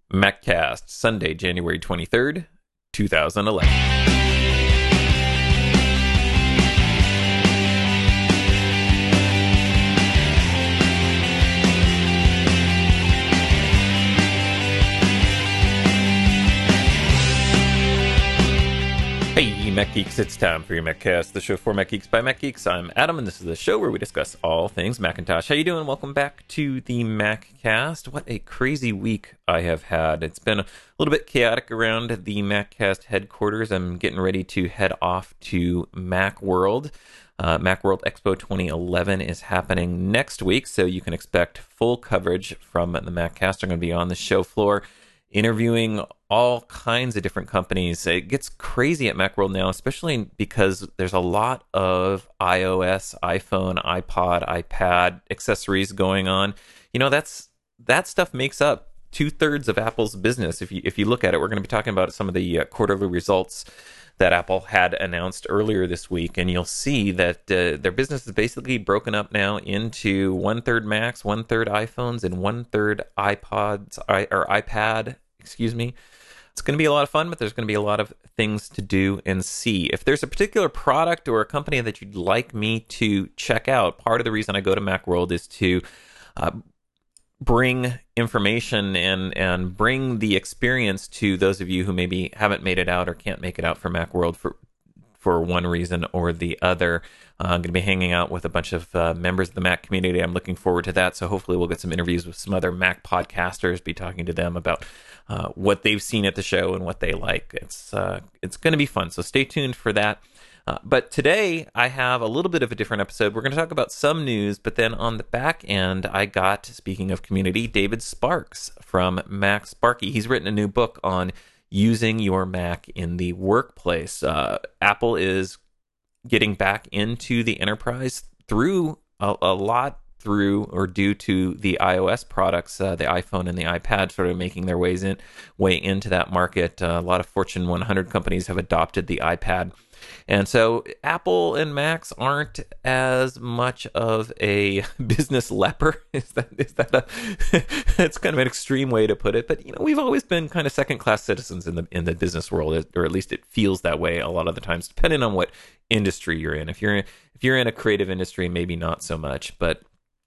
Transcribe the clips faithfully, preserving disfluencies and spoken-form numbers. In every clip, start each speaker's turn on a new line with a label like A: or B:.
A: MacCast, Sunday, January twenty-third, two thousand eleven. Hey, Mac Geeks, it's time for your MacCast, the show for Mac Geeks by Mac Geeks. I'm Adam, and this is the show where we discuss all things Macintosh. How you doing? Welcome back to the MacCast. What a crazy week I have had. It's been a little bit chaotic around the MacCast headquarters. I'm getting ready to head off to Macworld. Uh, Macworld Expo twenty eleven is happening next week, so you can expect full coverage from the MacCast. I'm going to be on the show floor interviewing all kinds of different companies. It gets crazy at Macworld now, especially because there's a lot of iOS, iPhone, iPod, iPad accessories going on. You know, that's that stuff makes up two-thirds of Apple's business. If you if you look at it, we're going to be talking about some of the uh, quarterly results that Apple had announced earlier this week, and you'll see that uh, their business is basically broken up now into one-third Macs, one-third iPhones, and one-third iPods, or iPad, excuse me. It's going to be a lot of fun, but there's going to be a lot of things to do and see. If there's a particular product or a company that you'd like me to check out, part of the reason I go to Macworld is to uh, bring information and and bring the experience to those of you who maybe haven't made it out or can't make it out for Macworld for for one reason or the other. Uh, I'm going to be hanging out with a bunch of uh, members of the Mac community. I'm looking forward to that. So hopefully we'll get some interviews with some other Mac podcasters, be talking to them about uh, what they've seen at the show and what they like. It's uh, it's going to be fun. So stay tuned for that. Uh, but today, I have a little bit of a different episode. We're going to talk about some news, but then on the back end, I got, speaking of community, David Sparks from MacSparky. He's written a new book on using your Mac in the workplace. Uh, Apple is getting back into the enterprise through a, a lot through or due to the iOS products, uh, the iPhone and the iPad sort of making their ways in way into that market. Uh, a lot of Fortune one hundred companies have adopted the iPad. And so Apple and Macs aren't as much of a business leper. Is that is that a it's kind of an extreme way to put it, but you know, we've always been kind of second-class citizens in the in the business world, or at least it feels that way a lot of the times, depending on what industry you're in. If you're if you're in a creative industry, maybe not so much, but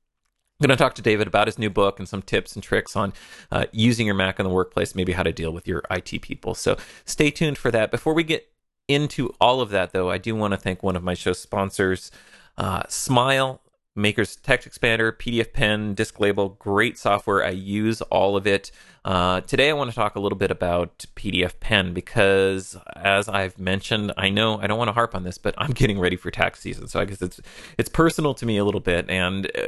A: I'm going to talk to David about his new book and some tips and tricks on uh, using your Mac in the workplace, maybe how to deal with your I T people. So stay tuned for that. Before we get into all of that, though, I do want to thank one of my show sponsors, uh, Smile, Maker's Text Expander, P D F Pen, Disk Label, great software. I use all of it. Uh, today, I want to talk a little bit about P D F Pen because, as I've mentioned, I know I don't want to harp on this, but I'm getting ready for tax season, so I guess it's it's personal to me a little bit. And uh,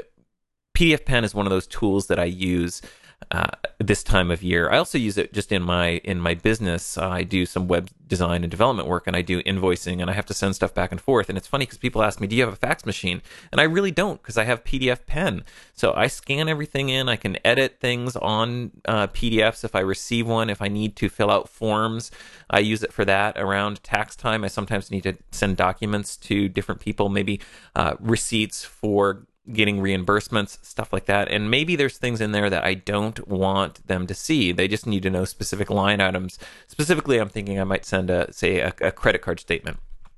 A: P D F Pen is one of those tools that I use uh, this time of year. I also use it just in my in my business. Uh, I do some web design and development work, and I do invoicing, and I have to send stuff back and forth. And it's funny because people ask me, "Do you have a fax machine?" And I really don't, because I have P D F Pen. So I scan everything in. I can edit things on uh, P D Fs if I receive one. If I need to fill out forms, I use it for that. Around tax time, I sometimes need to send documents to different people, maybe uh, receipts for getting reimbursements, stuff like that. And maybe there's things in there that I don't want them to see. They just need to know specific line items. Specifically, I'm thinking I might send a, say, a, a credit card statement.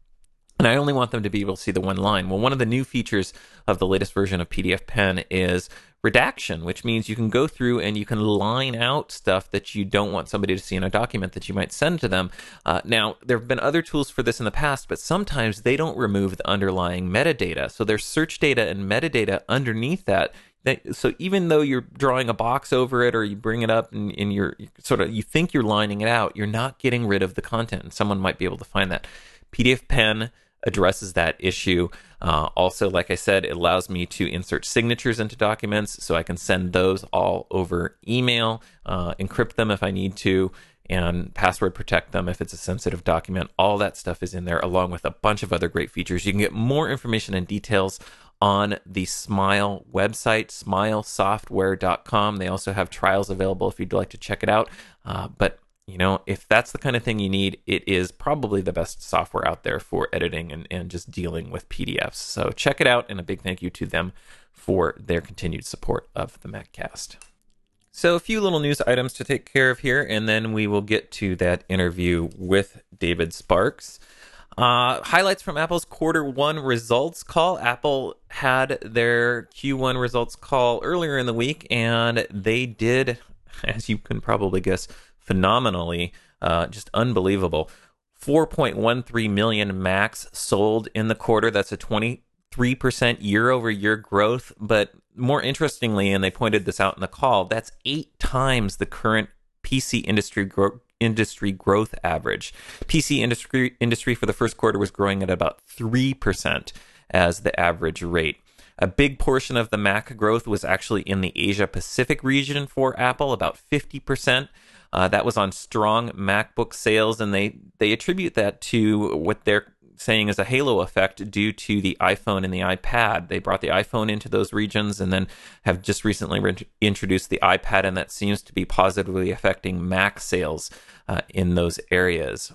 A: And I only want them to be able to see the one line. Well, one of the new features of the latest version of P D F Pen is redaction, which means you can go through and you can line out stuff that you don't want somebody to see in a document that you might send to them. Uh, now, there have been other tools for this in the past, but sometimes they don't remove the underlying metadata. So there's search data and metadata underneath that. So even though you're drawing a box over it, or you bring it up and, and you're sort of, you think you're lining it out, you're not getting rid of the content. And someone might be able to find that. P D F Pen addresses that issue. Uh, also, like I said, it allows me to insert signatures into documents, so I can send those all over email, uh, encrypt them if I need to, and password protect them if it's a sensitive document. All that stuff is in there, along with a bunch of other great features. You can get more information and details on the Smile website, smile software dot com. They also have trials available if you'd like to check it out. Uh, but You know, if that's the kind of thing you need, it is probably the best software out there for editing and, and just dealing with P D Fs. So check it out, and a big thank you to them for their continued support of the MacCast. So, a few little news items to take care of here, and then we will get to that interview with David Sparks. Uh, highlights from Apple's quarter one results call. Apple had their Q one results call earlier in the week, and they did, as you can probably guess, phenomenally, uh, just unbelievable. four point one three million Macs sold in the quarter. That's a twenty-three percent year-over-year growth, but more interestingly, and they pointed this out in the call, that's eight times the current P C industry gro- industry growth average. P C industry industry for the first quarter was growing at about three percent as the average rate. A big portion of the Mac growth was actually in the Asia Pacific region for Apple, about fifty percent. Uh, that was on strong MacBook sales, and they, they attribute that to what they're saying is a halo effect due to the iPhone and the iPad. They brought the iPhone into those regions and then have just recently re- introduced the iPad, and that seems to be positively affecting Mac sales uh, in those areas.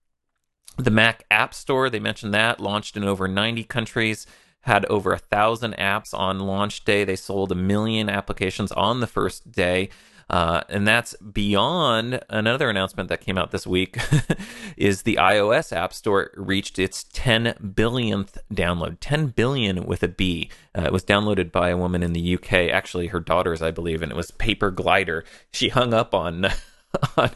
A: The Mac App Store, they mentioned that, launched in over ninety countries, had over a thousand apps on launch day. They sold a million applications on the first day. Uh, and that's beyond another announcement that came out this week is the iOS App Store reached its ten billionth download. ten billion with a B. Uh, it was downloaded by a woman in the U K, actually her daughters, I believe, and it was Paper Glider. She hung up on on,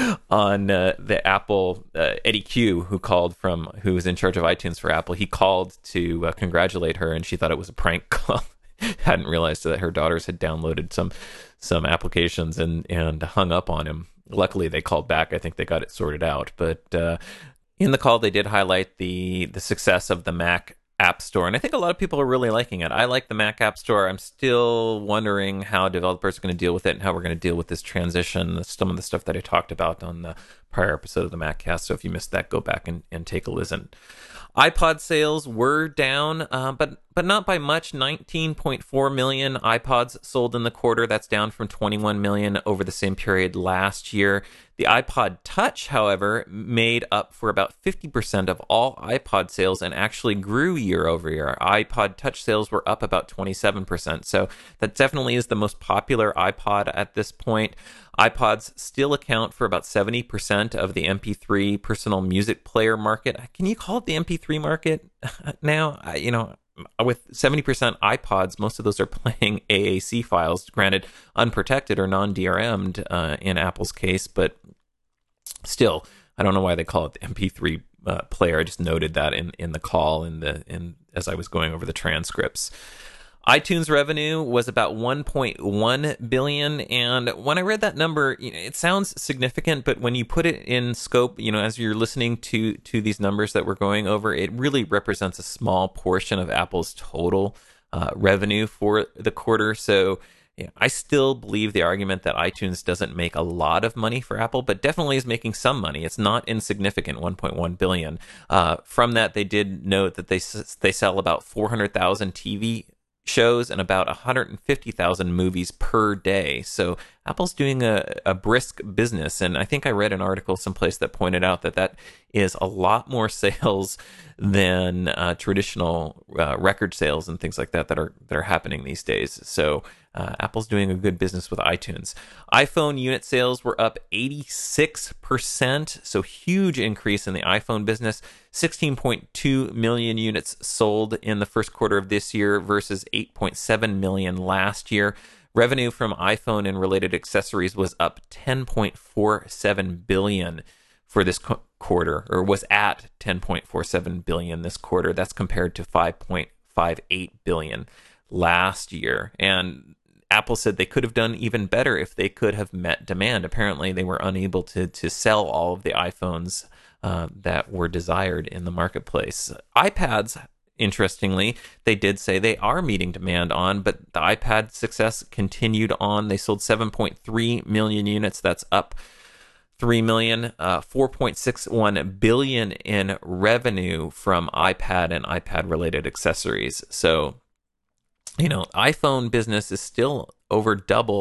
A: on uh, the Apple, uh, Eddie Q, who called from, who was in charge of iTunes for Apple. He called to uh, congratulate her, and she thought it was a prank call. Hadn't realized that her daughters had downloaded some some applications and and hung up on him. Luckily, they called back. I think they got it sorted out. But uh, in the call, they did highlight the the success of the Mac App Store, and I think a lot of people are really liking it. I like the Mac App Store. I'm still wondering how developers are going to deal with it and how we're going to deal with this transition. Some of the stuff that I talked about on the prior episode of the MacCast. So if you missed that, go back and, and take a listen. iPod sales were down, uh, but but not by much. nineteen point four million iPods sold in the quarter. That's down from twenty-one million over the same period last year. The iPod Touch, however, made up for about fifty percent of all iPod sales and actually grew year over year. iPod Touch sales were up about twenty-seven percent. So that definitely is the most popular iPod at this point. iPods still account for about seventy percent of the M P three personal music player market. Can you call it the M P three market now? I, you know, with seventy percent iPods, most of those are playing A A C files, granted unprotected or non-D R M'd uh, in Apple's case, but still, I don't know why they call it the M P three uh, player. I just noted that in, in the call in the in as I was going over the transcripts. iTunes revenue was about one point one billion dollars, and when I read that number, you know, it sounds significant, but when you put it in scope, you know, as you're listening to to these numbers that we're going over, it really represents a small portion of Apple's total uh, revenue for the quarter. So yeah, I still believe the argument that iTunes doesn't make a lot of money for Apple, but definitely is making some money. It's not insignificant, one point one billion dollars. Uh, from that, they did note that they they sell about four hundred thousand T V shows and about one hundred fifty thousand movies per day. So Apple's doing a, a brisk business. And I think I read an article someplace that pointed out that that is a lot more sales than uh, traditional uh, record sales and things like that that are that are happening these days. So uh, Apple's doing a good business with iTunes. iPhone unit sales were up eighty-six percent, so huge increase in the iPhone business. sixteen point two million units sold in the first quarter of this year versus eight point seven million last year. Revenue from iPhone and related accessories was up ten point four seven billion for this co- quarter, or was at ten point four seven billion this quarter. That's compared to five point five eight billion last year. And Apple said they could have done even better if they could have met demand. Apparently, they were unable to to sell all of the iPhones uh, that were desired in the marketplace. iPads, interestingly, they did say they are meeting demand on, but the iPad success continued on. They sold seven point three million units. That's up three million, uh, four point six one billion in revenue from iPad and iPad related accessories. So, you know, iPhone business is still over double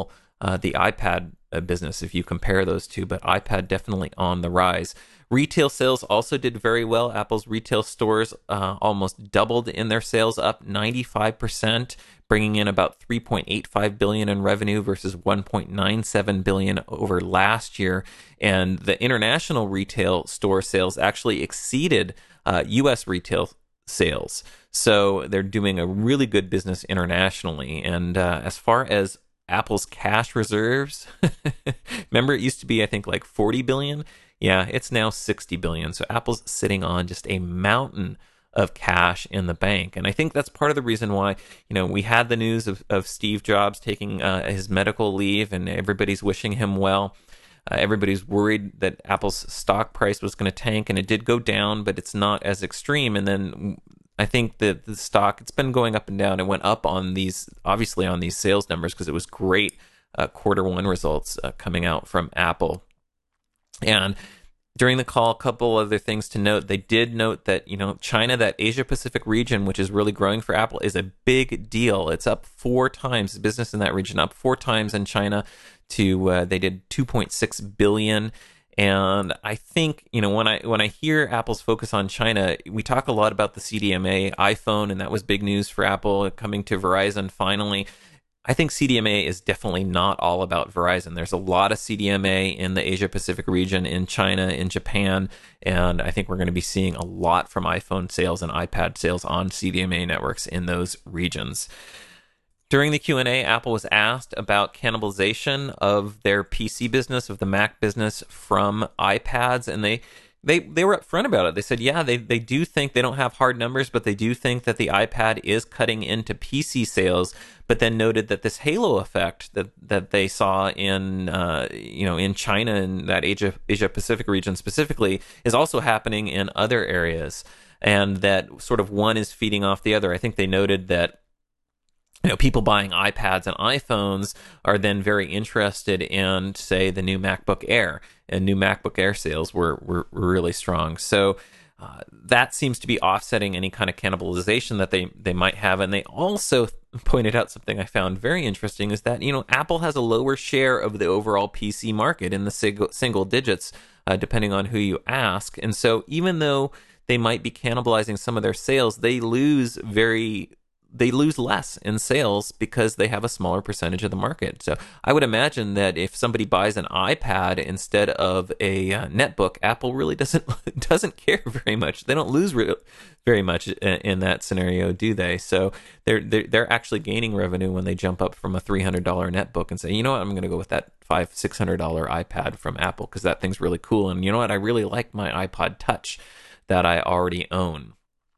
A: uh, the iPad uh, business if you compare those two, but iPad definitely on the rise. Retail sales also did very well. Apple's retail stores uh, almost doubled in their sales, up ninety-five percent, bringing in about three point eight five billion dollars in revenue versus one point nine seven billion dollars over last year. And the international retail store sales actually exceeded uh, U S retail sales. So they're doing a really good business internationally. And uh, as far as Apple's cash reserves, remember it used to be, I think, like forty billion dollars. Yeah, it's now sixty billion dollars. So Apple's sitting on just a mountain of cash in the bank. And I think that's part of the reason why, you know, we had the news of, of Steve Jobs taking uh, his medical leave, and everybody's wishing him well. Uh, everybody's worried that Apple's stock price was going to tank, and it did go down, but it's not as extreme. And then I think that the stock, it's been going up and down. It went up on these, obviously on these sales numbers, because it was great uh, quarter one results uh, coming out from Apple. And during the call, a couple other things to note. They did note that, you know, China, that Asia Pacific region, which is really growing for Apple, is a big deal. It's up four times, the business in that region up four times in China to, uh, they did two point six billion. And I think, you know, when I when I hear Apple's focus on China, we talk a lot about the C D M A iPhone, and that was big news for Apple coming to Verizon finally. I think C D M A is definitely not all about Verizon. There's a lot of C D M A in the Asia Pacific region, in China, in Japan, and I think we're going to be seeing a lot from iPhone sales and iPad sales on C D M A networks in those regions. During the Q and A, Apple was asked about cannibalization of their P C business, of the Mac business from iPads, and they They they were upfront about it. They said, yeah, they, they do think, they don't have hard numbers, but they do think that the iPad is cutting into P C sales, but then noted that this halo effect that, that they saw in uh, you know in China and that Asia Asia Pacific region specifically is also happening in other areas, and that sort of one is feeding off the other. I think they noted that, you know, people buying iPads and iPhones are then very interested in, say, the new MacBook Air, and new MacBook Air sales were were, were really strong. So uh, that seems to be offsetting any kind of cannibalization that they, they might have. And they also pointed out something I found very interesting, is that, you know, Apple has a lower share of the overall P C market in the single, single digits, uh, depending on who you ask. And so even though they might be cannibalizing some of their sales, they lose very... they lose less in sales because they have a smaller percentage of the market. So I would imagine that if somebody buys an iPad instead of a uh, netbook, Apple really doesn't doesn't care very much. They don't lose re- very much in, in that scenario, do they? So they're, they're they're actually gaining revenue when they jump up from a three hundred dollars netbook and say, you know what, I'm going to go with that five six hundred dollars iPad from Apple because that thing's really cool. And you know what, I really like my iPod Touch that I already own.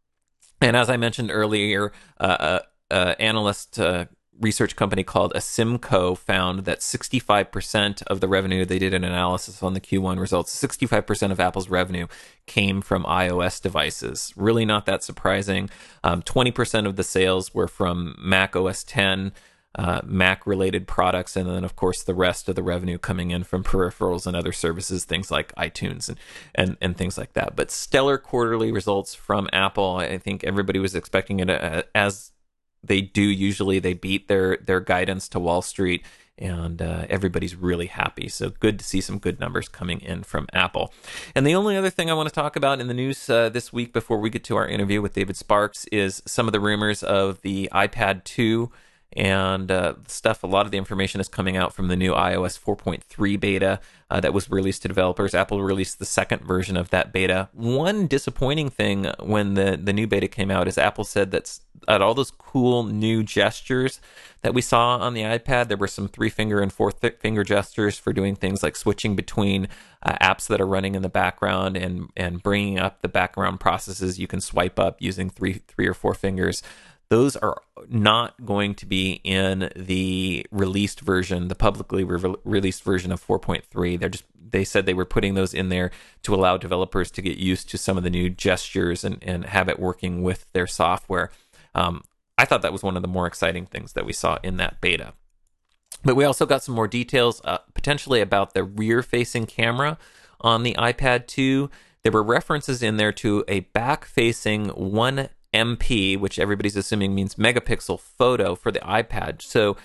A: And as I mentioned earlier, uh, uh, analyst uh, research company called Asimco found that sixty-five percent of the revenue, they did an analysis on the Q one results, sixty-five percent of Apple's revenue came from iOS devices. Really not that surprising. Um, twenty percent of the sales were from Mac O S ten, uh, Mac-related products, and then, of course, the rest of the revenue coming in from peripherals and other services, things like iTunes and, and, and things like that. But stellar quarterly results from Apple. I think everybody was expecting it, uh, as they do usually. They beat their, their guidance to Wall Street, and uh, everybody's really happy. So good to see some good numbers coming in from Apple. And the only other thing I want to talk about in the news uh, this week before we get to our interview with David Sparks is some of the rumors of the iPad two and uh, stuff. A lot of the information is coming out from the new iOS four point three beta uh, that was released to developers. Apple released the second version of that beta. One disappointing thing when the, the new beta came out is Apple said that at all those cool new gestures that we saw on the iPad, there were some three finger and four th- finger gestures for doing things like switching between uh, apps that are running in the background and and bringing up the background processes you can swipe up using three three or four fingers. Those are not going to be in the released version, the publicly re- released version of four point three. They're just, they said they were putting those in there to allow developers to get used to some of the new gestures and, and have it working with their software. Um, I thought that was one of the more exciting things that we saw in that beta. But we also got some more details, uh, potentially about the rear-facing camera on the iPad two. There were references in there to a back-facing one M P, which everybody's assuming means megapixel photo for the iPad. So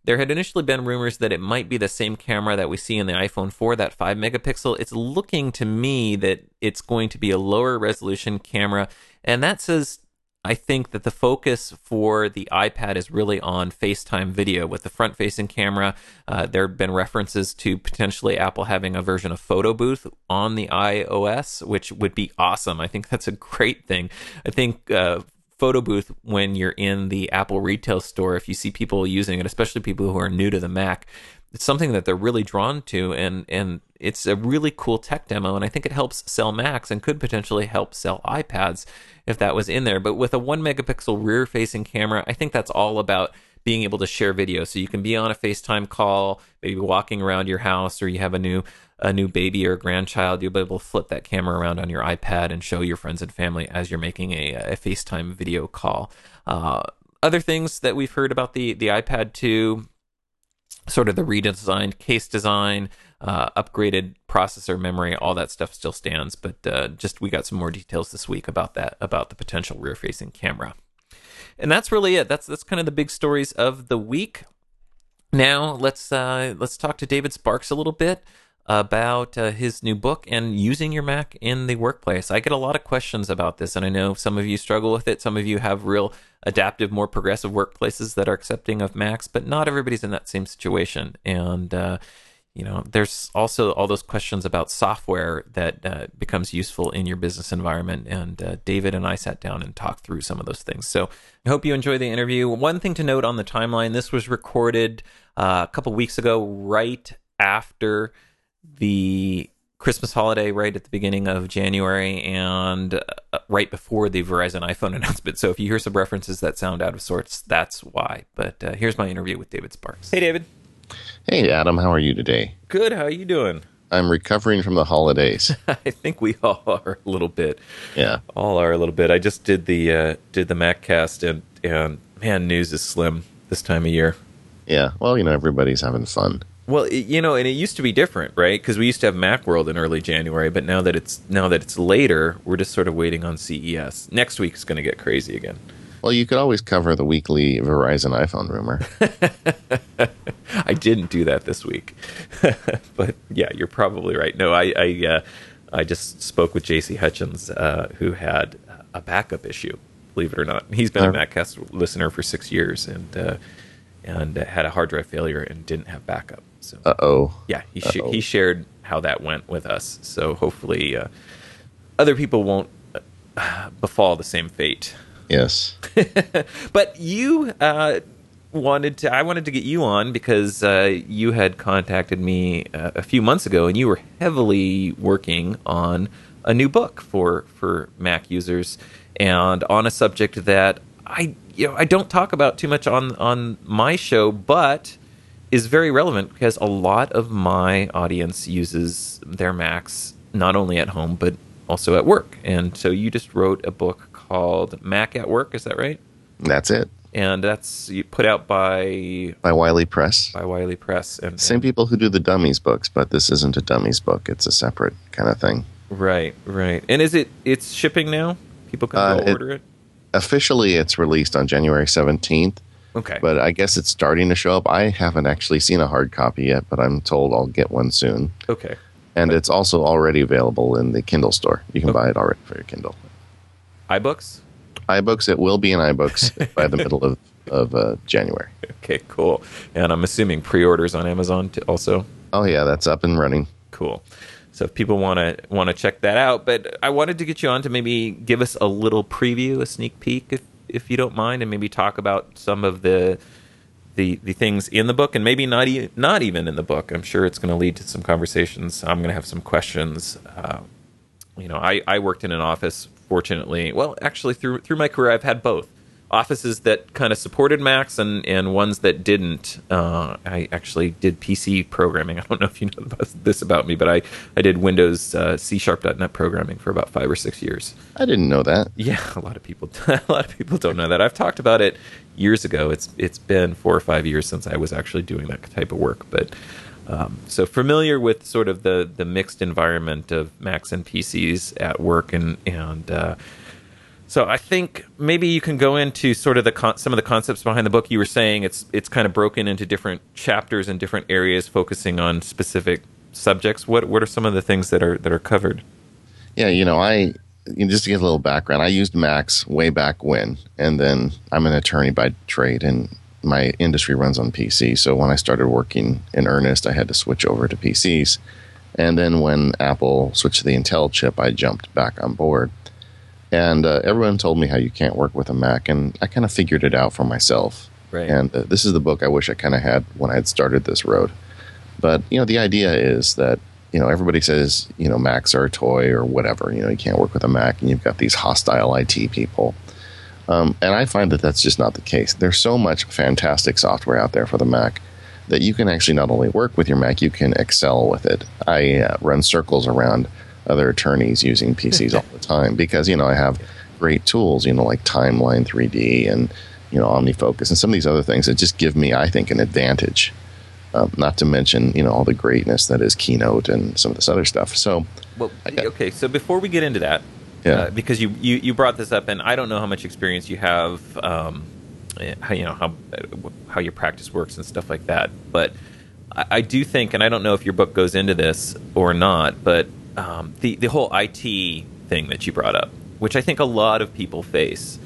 A: there had initially been rumors that it might be the same camera that we see in the iPhone four, that five megapixel. It's looking to me that it's going to be a lower resolution camera, and that says, I think that the focus for the iPad is really on FaceTime video with the front-facing camera. Uh, there have been references to potentially Apple having a version of Photo Booth on the iOS, which would be awesome. I think that's a great thing. I think uh, Photo Booth, when you're in the Apple retail store, if you see people using it, especially people who are new to the Mac, it's something that they're really drawn to, and and it's a really cool tech demo, and I think it helps sell Macs and could potentially help sell iPads if that was in there. But with a one megapixel rear-facing camera, I think that's all about being able to share video. So you can be on a FaceTime call, maybe walking around your house, or you have a new a new baby or a grandchild, you'll be able to flip that camera around on your iPad and show your friends and family as you're making a, a FaceTime video call. Uh, other things that we've heard about the, the iPad two, sort of the redesigned case design, uh, upgraded processor memory, all that stuff still stands. But uh, just we got some more details this week about that, about the potential rear-facing camera. And that's really it. That's that's kind of the big stories of the week. Now let's uh, let's talk to David Sparks a little bit about uh, his new book and using your Mac in the workplace. I get a lot of questions about this, and I know some of you struggle with it. Some of you have real adaptive, more progressive workplaces that are accepting of Macs, but not everybody's in that same situation. And, uh, you know, there's also all those questions about software that uh, becomes useful in your business environment. And uh, David and I sat down and talked through some of those things. So I hope you enjoy the interview. One thing to note on the timeline, this was recorded uh, a couple weeks ago, right after the Christmas holiday, right at the beginning of January, and uh, right before the Verizon iPhone announcement. So if you hear some references that sound out of sorts, that's why. But uh, here's my interview with David Sparks. Hey, David.
B: Hey, Adam. How are you today?
A: Good. How are you doing?
B: I'm recovering from the holidays.
A: I think we all are a little bit.
B: Yeah.
A: All are a little bit. I just did the uh, did the MacCast, and, and man, news is slim this time of year.
B: Yeah. Well, you know, everybody's having fun.
A: Well, it, you know, and it used to be different, right? Because we used to have Macworld in early January, but now that it's now that it's later, we're just sort of waiting on C E S. Next week's going to get crazy again.
B: Well, you could always cover the weekly Verizon iPhone rumor.
A: I didn't do that this week, but yeah, you're probably right. No, I I, uh, I just spoke with J C Hutchins, uh, who had a backup issue. Believe it or not, he's been uh, a MacCast listener for six years, and uh, and had a hard drive failure and didn't have backup. So,
B: uh oh,
A: yeah, he sh- he shared how that went with us. So hopefully, uh, other people won't uh, befall the same fate.
B: Yes,
A: but you uh, wanted to. I wanted to get you on because uh, you had contacted me uh, a few months ago, and you were heavily working on a new book for for Mac users, and on a subject that I you know I don't talk about too much on on my show, but is very relevant because a lot of my audience uses their Macs not only at home but also at work. And so you just wrote a book called Mac at Work, is that right?
B: That's it.
A: And that's you put out by
B: by Wiley Press.
A: By Wiley Press, and
B: same
A: and,
B: people who do the Dummies books, but this isn't a Dummies book; it's a separate kind of thing.
A: Right, right. And is it it's shipping now? People can
B: uh,
A: go order it, it?
B: Officially, it's released on January seventeenth.
A: Okay.
B: But I guess it's starting to show up. I haven't actually seen a hard copy yet, but I'm told I'll get one soon.
A: Okay.
B: And it's also already available in the Kindle store. You can okay. buy it already for your Kindle.
A: iBooks?
B: iBooks. It will be in iBooks by the middle of, of uh, January.
A: Okay, cool. And I'm assuming pre-orders on Amazon too, also?
B: Oh, yeah, that's up and running.
A: Cool. So if people want to want to check that out. But I wanted to get you on to maybe give us a little preview, a sneak peek, if if you don't mind, and maybe talk about some of the the the things in the book, and maybe not e- not even in the book. I'm sure it's going to lead to some conversations. I'm going to have some questions. Uh, you know, I, I worked in an office, fortunately. Well, actually, through through my career, I've had both. Offices that kind of supported Macs and, and ones that didn't. Uh, I actually did P C programming. I don't know if you know about this about me, but I, I did Windows uh, C Sharp dot net programming for about five or six years.
B: I didn't know that.
A: Yeah, a lot of people a lot of people don't know that. I've talked about it years ago. It's it's been four or five years since I was actually doing that type of work. But um, so familiar with sort of the, the mixed environment of Macs and P Cs at work, and and uh, So I think maybe you can go into sort of the con- some of the concepts behind the book. You were saying it's it's kind of broken into different chapters and different areas, focusing on specific subjects. What what are some of the things that are that are covered?
B: Yeah, you know, I you know, just to get a little background, I used Macs way back when, and then I'm an attorney by trade, and my industry runs on P C. So when I started working in earnest, I had to switch over to P Cs. And then when Apple switched to the Intel chip, I jumped back on board. And uh, everyone told me how you can't work with a Mac, and I kind of figured it out for myself.
A: Right.
B: And uh, this is the book I wish I kind of had when I had started this road. But, you know, the idea is that, you know, everybody says, you know, Macs are a toy or whatever. You know, you can't work with a Mac, and you've got these hostile I T people. Um, and I find that that's just not the case. There's so much fantastic software out there for the Mac that you can actually not only work with your Mac, you can excel with it. I uh, run circles around other attorneys using P Cs all the time because, you know, I have great tools, you know, like Timeline three D and, you know, OmniFocus and some of these other things that just give me, I think, an advantage. Um, not to mention, you know, all the greatness that is Keynote and some of this other stuff. So,
A: well, okay. So before we get into that,
B: yeah.
A: uh, because you, you you brought this up, and I don't know how much experience you have, um, how you know how how your practice works and stuff like that. But I, I do think, and I don't know if your book goes into this or not, but um, the the whole I T thing that you brought up, which I think a lot of people face.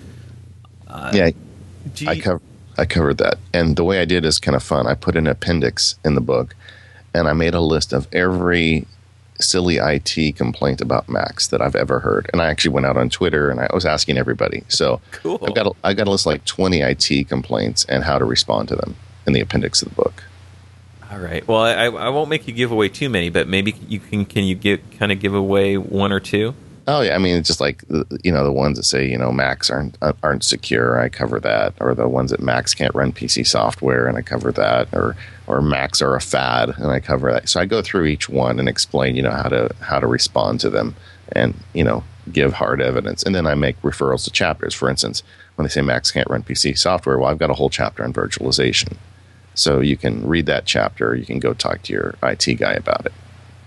A: Uh,
B: yeah,
A: you,
B: I covered. I covered that. And the way I did is kind of fun. I put an appendix in the book, and I made a list of every silly I T complaint about Macs that I've ever heard. And I actually went out on Twitter, and I was asking everybody. So
A: cool.
B: I've got a, I got a list of like twenty I T complaints and how to respond to them in the appendix of the book.
A: All right. Well, I, I won't make you give away too many, but maybe you can can you get kind of give away one or two?
B: Oh yeah, I mean it's just like you know the ones that say you know Macs aren't aren't secure. I cover that, or the ones that Macs can't run P C software, and I cover that, or or Macs are a fad, and I cover that. So I go through each one and explain you know how to how to respond to them, and you know give hard evidence, and then I make referrals to chapters. For instance, when they say Macs can't run P C software, well I've got a whole chapter on virtualization, so you can read that chapter. You can go talk to your I T guy about it.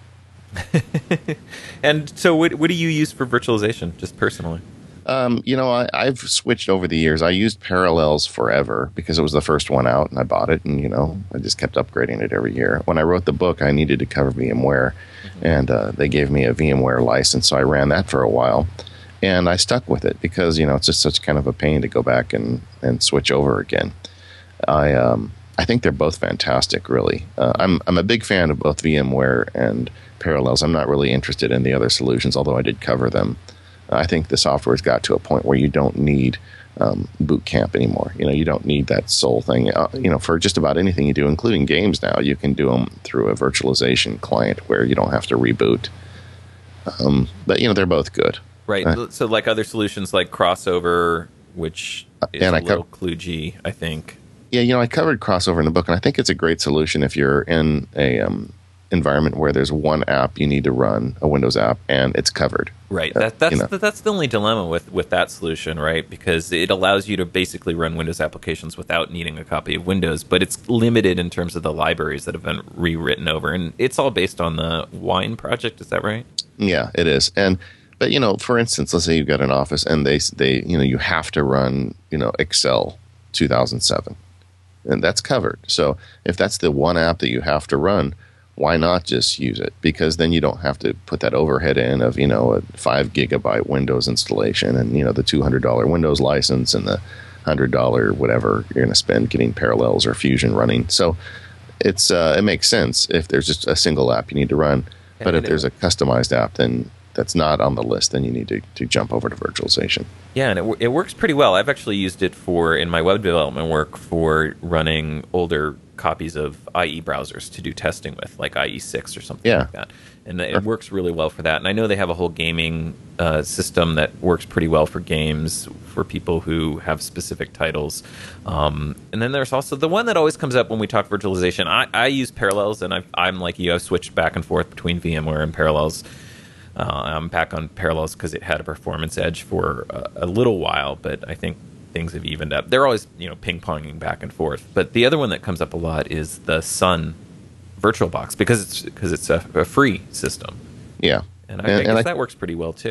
A: And so what, what do you use for virtualization, just personally?
B: Um, you know, I, I've switched over the years. I used Parallels forever because it was the first one out, and I bought it, and, you know, I just kept upgrading it every year. When I wrote the book, I needed to cover VMware, mm-hmm. and uh, they gave me a VMware license, so I ran that for a while, and I stuck with it because, you know, it's just such kind of a pain to go back and, and switch over again. I um, I think they're both fantastic, really. Uh, I'm I'm a big fan of both VMware and Parallels. I'm not really interested in the other solutions, although I did cover them. I think the software's got to a point where you don't need um, boot camp anymore. You know, you don't need that sole thing. Uh, you know, for just about anything you do, including games now, you can do them through a virtualization client where you don't have to reboot. Um, but, you know, they're both good.
A: Right. Uh, so like other solutions like Crossover, which is and a I little co- kludgy, I think.
B: Yeah, you know, I covered Crossover in the book, and I think it's a great solution if you're in a um, environment where there's one app you need to run, a Windows app, and it's covered.
A: Right. That, that's
B: you know.
A: the, that's the only dilemma with, with that solution, right? Because it allows you to basically run Windows applications without needing a copy of Windows, but it's limited in terms of the libraries that have been rewritten over, and it's all based on the Wine project. Is that right?
B: Yeah, it is. And but you know, for instance, let's say you've got an office, and they they you know you have to run you know Excel two thousand seven, and that's covered. So if that's the one app that you have to run, why not just use it? Because then you don't have to put that overhead in of, you know, a five gigabyte Windows installation and, you know, the two hundred dollars Windows license and the one hundred dollars whatever you're going to spend getting Parallels or Fusion running. So it's uh, it makes sense if there's just a single app you need to run. But and if there's a customized app, then that's not on the list, then you need to, to jump over to virtualization.
A: Yeah, and it, it works pretty well. I've actually used it for, in my web development work, for running older copies of I E browsers to do testing with, like I E six or something
B: yeah.
A: like that. And it sure. works really well for that. And I know they have a whole gaming uh, system that works pretty well for games for people who have specific titles. Um, and then there's also the one that always comes up when we talk virtualization. I, I use Parallels, and I've, I'm like you. I've switched back and forth between VMware and Parallels. Uh, I'm back on Parallels because it had a performance edge for a, a little while, but I think things have evened up. They're always, you know, ping-ponging back and forth. But the other one that comes up a lot is the Sun VirtualBox because it's because it's a, a free system.
B: Yeah,
A: and I, and, I guess and I, that works pretty well too.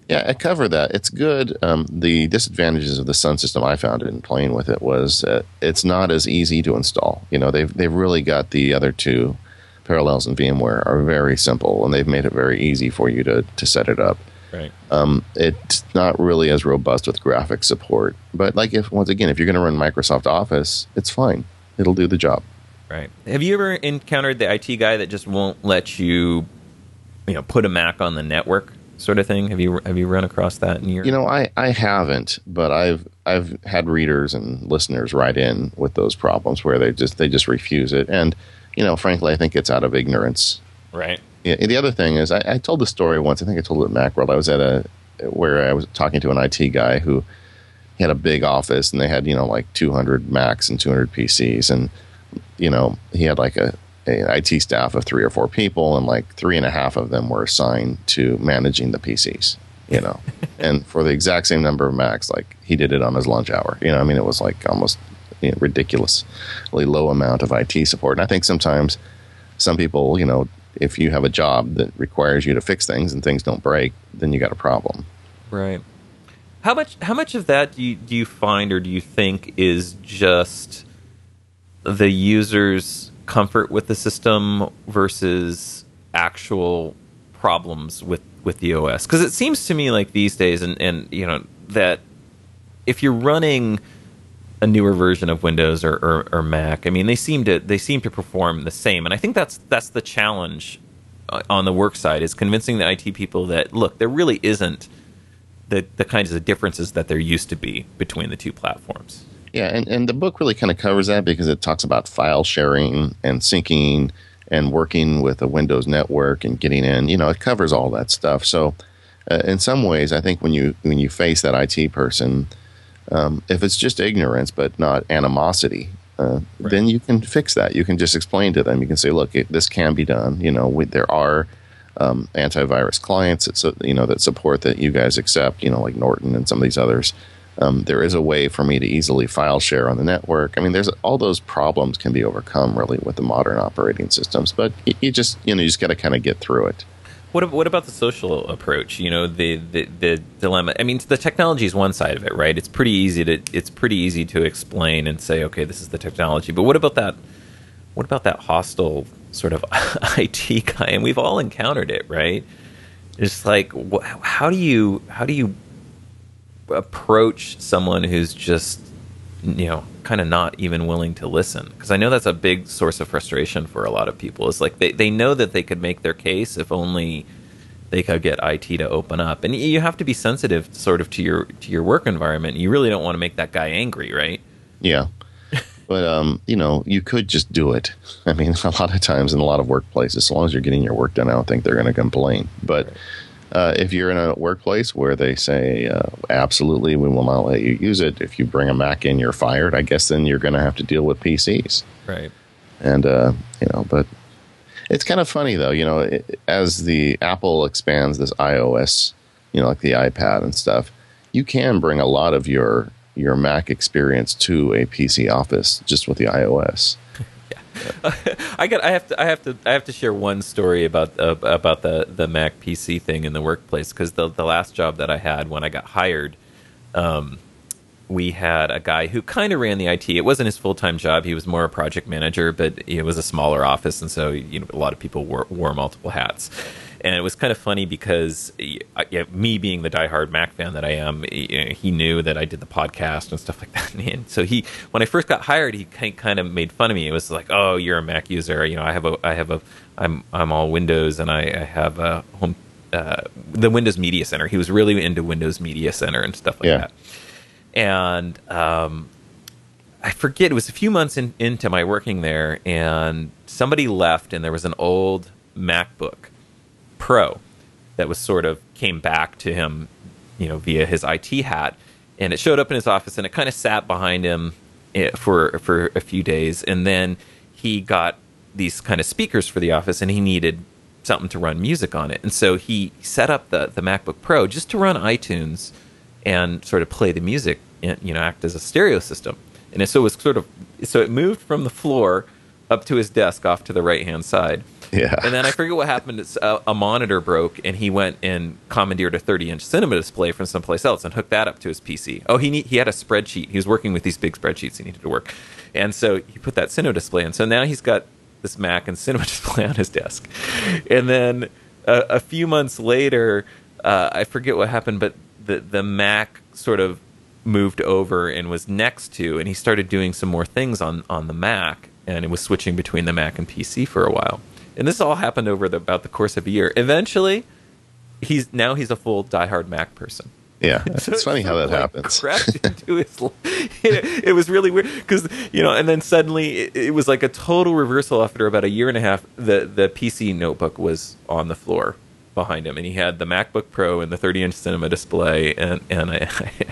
B: Yeah, I covered that. It's good. Um, the disadvantages of the Sun system I found in playing with it was uh, it's not as easy to install. You know, they've they've really got the other two, Parallels and VMware, are very simple, and they've made it very easy for you to to set it up.
A: Right.
B: Um, it's not really as robust with graphics support, but like if once again, if you're going to run Microsoft Office, it's fine. It'll do the job.
A: Right. Have you ever encountered the I T guy that just won't let you, you know, put a Mac on the network, sort of thing? Have you have you run across that in your?
B: You know, I, I haven't, but I've I've had readers and listeners write in with those problems where they just they just refuse it, and you know, frankly, I think it's out of ignorance.
A: Right.
B: Yeah, the other thing is, I, I told the story once. I think I told it at Macworld. I was at a where I was talking to an I T guy who had a big office, and they had, you know, like two hundred Macs and two hundred P Cs, and you know, he had like a, a an I T staff of three or four people, and like three and a half of them were assigned to managing the P Cs. You know, and for the exact same number of Macs, like he did it on his lunch hour. You know, I mean, it was like almost, you know, ridiculously low amount of I T support. And I think sometimes some people, you know, if you have a job that requires you to fix things and things don't break, then you got a problem.
A: Right. How much how much of that do you do you find, or do you think, is just the user's comfort with the system versus actual problems with, with the O S? Because it seems to me like these days, and, and you know, that if you're running a newer version of Windows or, or, or Mac, I mean, they seem to they seem to perform the same, and I think that's that's the challenge on the work side, is convincing the I T people that, look, there really isn't the the kinds of differences that there used to be between the two platforms.
B: Yeah, and, and the book really kind of covers that because it talks about file sharing and syncing and working with a Windows network and getting in. You know, it covers all that stuff. So, uh, in some ways, I think when you when you face that I T person, Um, if it's just ignorance but not animosity, uh, right. then you can fix that. You can just explain to them. You can say, "Look, it, this can be done. You know, we, there are um, antivirus clients that so, you know that support that you guys accept. You know, like Norton and some of these others. Um, there is a way for me to easily file share on the network. I mean, there's all those problems can be overcome really with the modern operating systems. But you, you just you know you just got to kind of get through it."
A: What what about the social approach? You know, the, the, the dilemma. I mean, the technology is one side of it, right? It's pretty easy to it's pretty easy to explain and say, okay, this is the technology. But what about that? What about that hostile sort of I T guy? And we've all encountered it, right? It's like, wh- how do you how do you approach someone who's just, you know, kind of not even willing to listen? Because I know that's a big source of frustration for a lot of people. It's like they, they know that they could make their case if only they could get I T to open up. And you have to be sensitive sort of to your to your work environment. You really don't want to make that guy angry, right?
B: Yeah. But, um, you know, you could just do it. I mean, a lot of times in a lot of workplaces, as long as you're getting your work done, I don't think they're going to complain. But uh, if you're in a workplace where they say, uh, absolutely, we will not let you use it. If you bring a Mac in, you're fired. I guess then you're going to have to deal with P Cs.
A: Right.
B: And, uh, you know, but it's kind of funny, though, you know, it, as the Apple expands this iOS, you know, like the iPad and stuff, you can bring a lot of your your Mac experience to a P C office just with the iOS.
A: Yeah. I got. I have to. I have to. I have to share one story about uh, about the, the Mac P C thing in the workplace, because the the last job that I had when I got hired, um, we had a guy who kind of ran the I T. It wasn't his full time job. He was more a project manager, but it was a smaller office, and so you know a lot of people wore, wore multiple hats. And it was kind of funny because yeah, me being the diehard Mac fan that I am, he knew that I did the podcast and stuff like that. And so he, when I first got hired, he kind of made fun of me. It was like, "Oh, you're a Mac user. You know, I have a, I have a, I'm, I'm all Windows, and I, I have a home, uh, the Windows Media Center." He was really into Windows Media Center and stuff like yeah. that. And um, I forget, it was a few months in, into my working there, and somebody left, and there was an old MacBook Pro that was sort of came back to him, you know, via his I T hat, and it showed up in his office, and it kind of sat behind him for for a few days, and then he got these kind of speakers for the office, and he needed something to run music on it, and so he set up the the MacBook Pro just to run iTunes and sort of play the music, and, you know, act as a stereo system. And so it was sort of so it moved from the floor up to his desk off to the right hand side.
B: Yeah.
A: And then I forget what happened. It's a, a monitor broke, and he went and commandeered a thirty-inch cinema display from someplace else and hooked that up to his P C. Oh, he need, he had a spreadsheet. He was working with these big spreadsheets he needed to work. And so he put that cinema display in. So now he's got this Mac and cinema display on his desk. And then uh, a few months later, uh, I forget what happened, but the, the Mac sort of moved over and was next to, and he started doing some more things on, on the Mac, and it was switching between the Mac and P C for a while. And this all happened over the, about the course of a year. Eventually, he's now he's a full diehard Mac person.
B: Yeah, so it's funny how that like happens.
A: Crept into his, it, it was really weird because, you know, and then suddenly it, it was like a total reversal. After about a year and a half, the the P C notebook was on the floor behind him, and he had the MacBook Pro and the thirty-inch cinema display, and and I,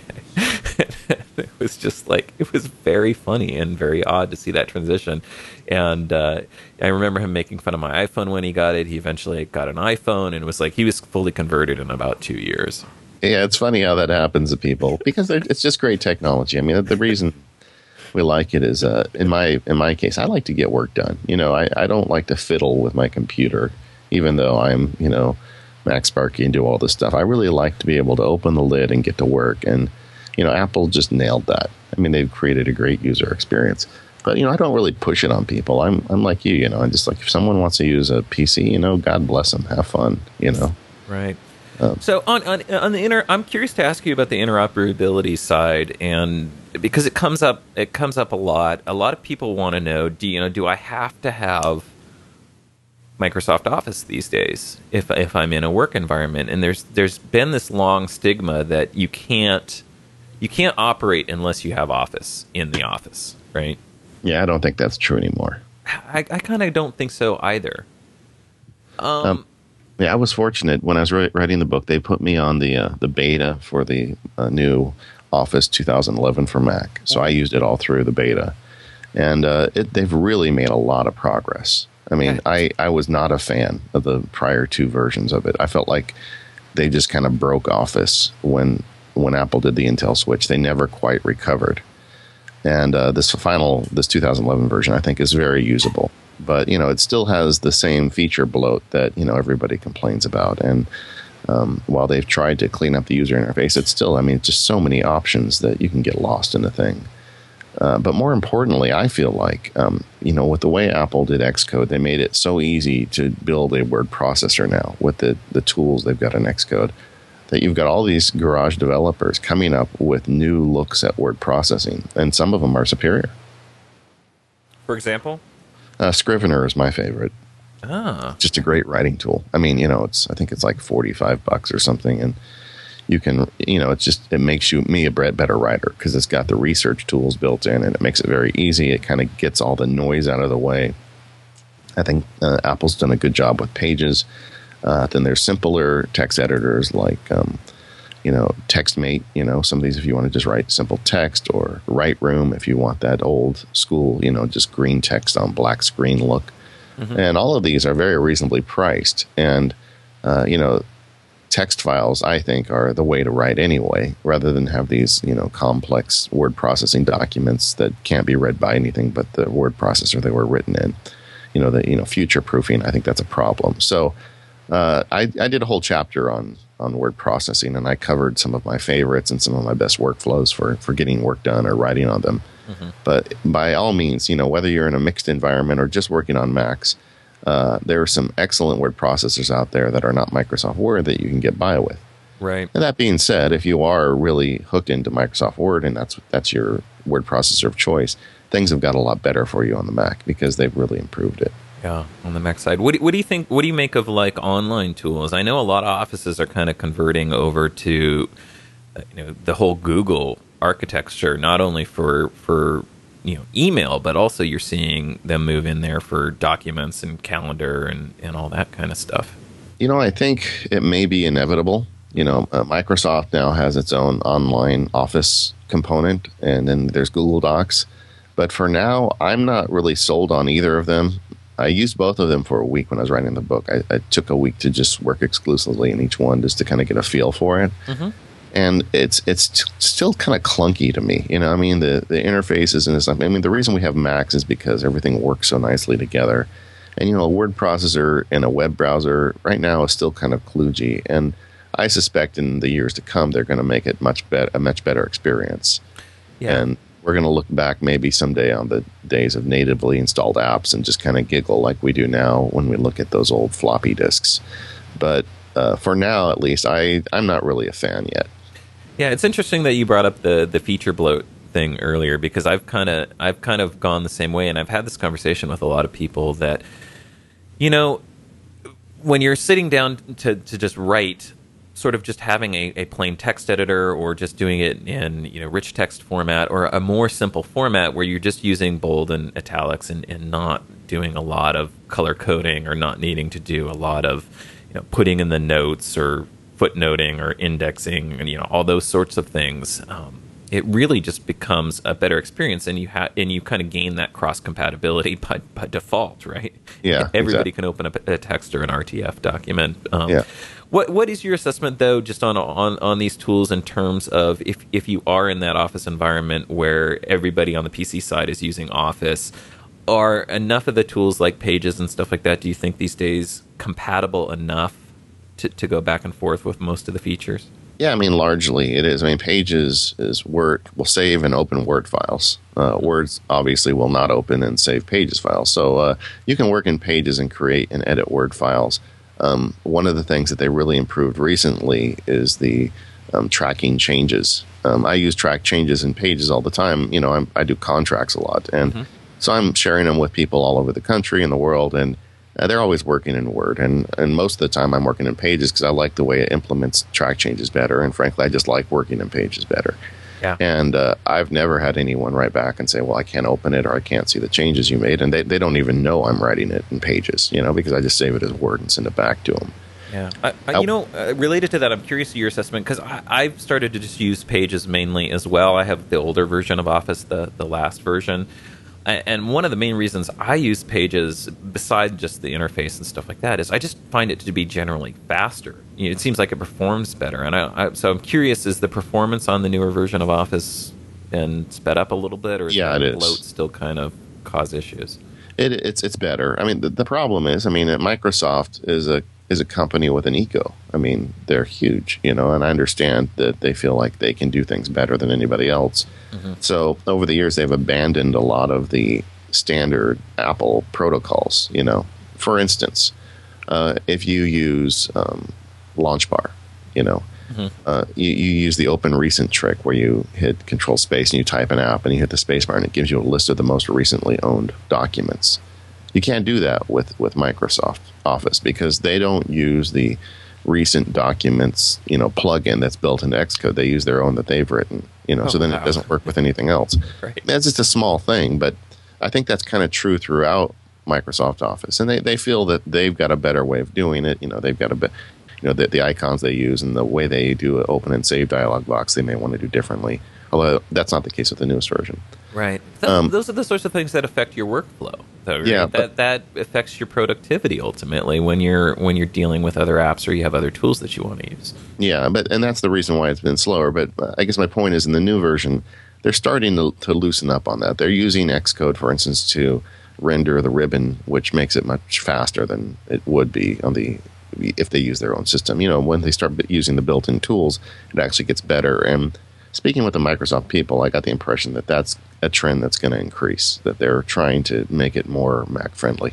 A: it was just like, it was very funny and very odd to see that transition. And uh, I remember him making fun of my iPhone when he got it. He eventually got an iPhone, and it was like he was fully converted in about two years.
B: Yeah, it's funny how that happens to people because it's just great technology. I mean, the reason we like it is, uh, in my in my case, I like to get work done. You know, I, I don't like to fiddle with my computer, even though I'm, you know, Mac Sparky and do all this stuff. I really like to be able to open the lid and get to work. And, you know, Apple just nailed that. I mean, they've created a great user experience. But, you know, I don't really push it on people. I'm I'm like you, you know, I'm just like, if someone wants to use a P C, you know, God bless them. Have fun, you know.
A: Right. Um, so on, on on the inter, I'm curious to ask you about the interoperability side, and because it comes up, it comes up a lot. A lot of people want to know, do you know, do I have to have Microsoft Office these days if if I'm in a work environment? And there's there's been this long stigma that you can't you can't operate unless you have Office in the office, right?
B: Yeah, I don't think that's true anymore.
A: I, I kind of don't think so either. Um.
B: um Yeah, I was fortunate when I was writing the book. They put me on the uh, the beta for the uh, new Office two thousand eleven for Mac, so I used it all through the beta, and uh, it, they've really made a lot of progress. I mean, I, I was not a fan of the prior two versions of it. I felt like they just kind of broke Office when when Apple did the Intel switch. They never quite recovered, and uh, this final this two thousand eleven version, I think, is very usable. But, you know, it still has the same feature bloat that, you know, everybody complains about. And um, while they've tried to clean up the user interface, it's still, I mean, just so many options that you can get lost in the thing. Uh, but more importantly, I feel like, um, you know, with the way Apple did Xcode, they made it so easy to build a word processor now with the, the tools they've got in Xcode, that you've got all these garage developers coming up with new looks at word processing. And some of them are superior.
A: For example?
B: Uh, Scrivener is my favorite.
A: Ah.
B: Just a great writing tool. I mean, you know, it's I think it's like forty-five bucks or something, and you can, you know, it's just it makes you me a better writer because it's got the research tools built in, and it makes it very easy. It kind of gets all the noise out of the way. I think uh, Apple's done a good job with Pages. Uh, then there's simpler text editors like, um, you know, TextMate. You know, some of these if you want to just write simple text, or Lightroom if you want that old school, you know, just green text on black screen look. Mm-hmm. And all of these are very reasonably priced. And, uh, you know, text files, I think, are the way to write anyway, rather than have these, you know, complex word processing documents that can't be read by anything but the word processor they were written in. You know, the, you know, future proofing, I think that's a problem. So uh, I, I did a whole chapter on on word processing, and I covered some of my favorites and some of my best workflows for, for getting work done or writing on them. Mm-hmm. But by all means, you know, whether you're in a mixed environment or just working on Macs, uh, there are some excellent word processors out there that are not Microsoft Word that you can get by with.
A: Right.
B: And that being said, if you are really hooked into Microsoft Word and that's that's your word processor of choice, things have got a lot better for you on the Mac because they've really improved it.
A: Yeah, on the Mac side. What do, what do you think? What do you make of like online tools? I know a lot of offices are kind of converting over to, uh, you know, the whole Google architecture, not only for for you know email, but also you're seeing them move in there for documents and calendar and, and all that kind of stuff.
B: You know, I think it may be inevitable. You know, uh, Microsoft now has its own online Office component, and then there's Google Docs. But for now, I'm not really sold on either of them. I used both of them for a week when I was writing the book. I, I took a week to just work exclusively in each one just to kind of get a feel for it. Mm-hmm. And it's it's t- still kind of clunky to me. You know, I mean, the, the interfaces and stuff. I mean, the reason we have Macs is because everything works so nicely together. And, you know, a word processor in a web browser right now is still kind of kludgy. And I suspect in the years to come, they're going to make it much better, a much better experience.
A: Yeah.
B: And we're going to look back maybe someday on the days of natively installed apps and just kind of giggle like we do now when we look at those old floppy disks. But uh, for now, at least, I, I'm not really a fan yet.
A: Yeah, it's interesting that you brought up the, the feature bloat thing earlier, because I've kind of I've kind of gone the same way, and I've had this conversation with a lot of people that, you know, when you're sitting down to, to just write, sort of just having a, a plain text editor or just doing it in, you know, rich text format or a more simple format where you're just using bold and italics and, and not doing a lot of color coding or not needing to do a lot of, you know, putting in the notes or footnoting or indexing and, you know, all those sorts of things. Um, it really just becomes a better experience, and you have and you kind of gain that cross compatibility by, by default, right?
B: Yeah,
A: everybody
B: exactly.
A: can open up a text or an R T F document. Um,
B: Yeah.
A: What what is your assessment though, just on on on these tools in terms of if if you are in that Office environment where everybody on the P C side is using Office, are enough of the tools like Pages and stuff like that, do you think these days compatible enough to to go back and forth with most of the features?
B: Yeah, I mean, largely it is. I mean, Pages is Word will save and open Word files. Uh, Words obviously will not open and save Pages files. So uh, you can work in Pages and create and edit Word files. Um, one of the things that they really improved recently is the um, tracking changes. Um, I use track changes in Pages all the time. You know, I'm, I do contracts a lot, and mm-hmm. so I'm sharing them with people all over the country and the world, and Uh, they're always working in Word, and, and most of the time I'm working in Pages because I like the way it implements track changes better, and frankly, I just like working in Pages better.
A: Yeah.
B: And uh, I've never had anyone write back and say, well, I can't open it or I can't see the changes you made, and they, they don't even know I'm writing it in Pages, you know, because I just save it as Word and send it back to them.
A: Yeah. I, I, you know, uh, related to that, I'm curious of your assessment, because I've started to just use Pages mainly as well. I have the older version of Office, the, the last version. And one of the main reasons I use Pages, besides just the interface and stuff like that, is I just find it to be generally faster. You know, it seems like it performs better. And I, I, so I'm curious, is the performance on the newer version of Office been sped up a little bit, or is
B: yeah,
A: the
B: it
A: bloat
B: is.
A: still kind of cause issues?
B: It, it's it's better. I mean, the, the problem is, I mean, Microsoft is a is a company with an ego. I mean, they're huge, you know, and I understand that they feel like they can do things better than anybody else. Mm-hmm. So over the years, they've abandoned a lot of the standard Apple protocols, you know. For instance, uh, if you use um, Launchbar, you know, mm-hmm. uh, you, you use the open recent trick where you hit Control Space and you type an app and you hit the space bar and it gives you a list of the most recently owned documents. You can't do that with, with Microsoft Office because they don't use the recent documents, you know, plugin that's built into Xcode. They use their own that they've written, you know, oh, so then wow. it doesn't work with anything else.
A: Right.
B: That's just a small thing, but I think that's kind of true throughout Microsoft Office. And they, they feel that they've got a better way of doing it. You know, they've got a bit, you know, the, the icons they use and the way they do an open and save dialog box, they may want to do differently. Although that's not the case with the newest version.
A: Right. Th- um, those are the sorts of things that affect your workflow, though. Right?
B: Yeah,
A: that that affects your productivity ultimately when you're when you're dealing with other apps or you have other tools that you want to use.
B: Yeah, but and that's the reason why it's been slower. But I guess my point is, in the new version, they're starting to, to loosen up on that. They're using Xcode, for instance, to render the ribbon, which makes it much faster than it would be on the if they use their own system. You know, when they start using the built-in tools, it actually gets better. And speaking with the Microsoft people, I got the impression that that's a trend that's going to increase, that they're trying to make it more Mac-friendly.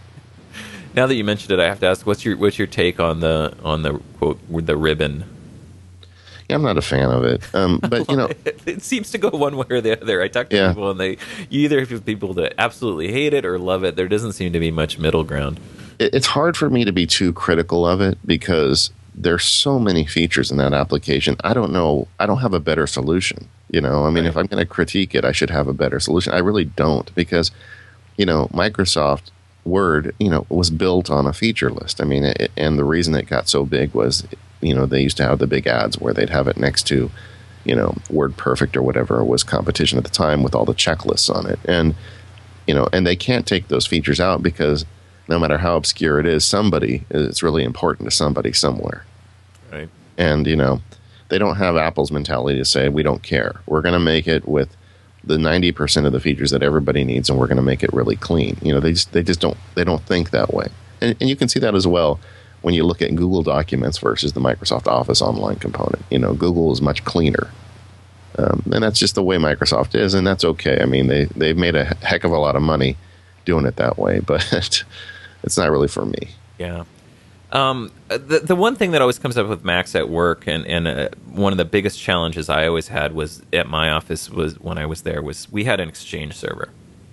A: Now that you mentioned it, I have to ask, what's your what's your take on the on the quote the ribbon?
B: Yeah, I'm not a fan of it, um, but you know,
A: it seems to go one way or the other. I talk to
B: yeah.
A: people, and they you either have people that absolutely hate it or love it. There doesn't seem to be much middle ground.
B: It, it's hard for me to be too critical of it because there's so many features in that application. I don't know. I don't have a better solution. You know, I mean, right. if I'm going to critique it, I should have a better solution. I really don't because, you know, Microsoft Word, you know, was built on a feature list. I mean, it, and the reason it got so big was, you know, they used to have the big ads where they'd have it next to, you know, WordPerfect or whatever was competition at the time with all the checklists on it. And, you know, and they can't take those features out because no matter how obscure it is, somebody, it's really important to somebody somewhere.
A: Right.
B: And, you know, they don't have Apple's mentality to say, we don't care. We're going to make it with the ninety percent of the features that everybody needs, and we're going to make it really clean. You know, they just they just don't they don't think that way, and, and you can see that as well when you look at Google Documents versus the Microsoft Office online component. You know, Google is much cleaner, um, and that's just the way Microsoft is, and that's okay. I mean, they they've made a heck of a lot of money doing it that way, but it's not really for me.
A: Yeah. Um, the the one thing that always comes up with Macs at work, and and uh, one of the biggest challenges I always had was at my office was when I was there was we had an Exchange server,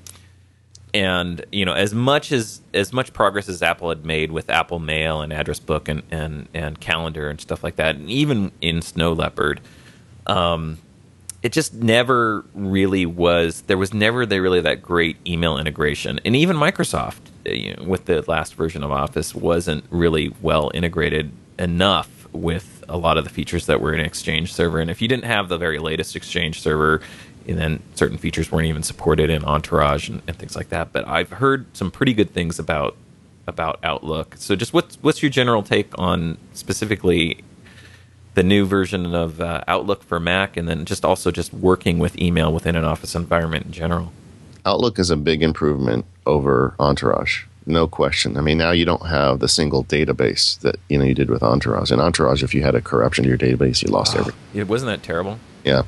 A: and you know as much as as much progress as Apple had made with Apple Mail and Address Book and and and Calendar and stuff like that, and even in Snow Leopard, um, it just never really was. There was never the, really that great email integration, and even Microsoft, you know, with the last version of Office, wasn't really well integrated enough with a lot of the features that were in Exchange Server. And if you didn't have the very latest Exchange Server, and then certain features weren't even supported in Entourage and, and things like that. But I've heard some pretty good things about about Outlook. So just what's what's your general take on specifically the new version of uh, Outlook for Mac, and then just also just working with email within an Office environment in general?
B: Outlook is a big improvement over Entourage, no question. I mean, now you don't have the single database that you know you did with Entourage. In Entourage, if you had a corruption to your database, you lost oh, everything.
A: It wasn't that terrible?
B: Yeah.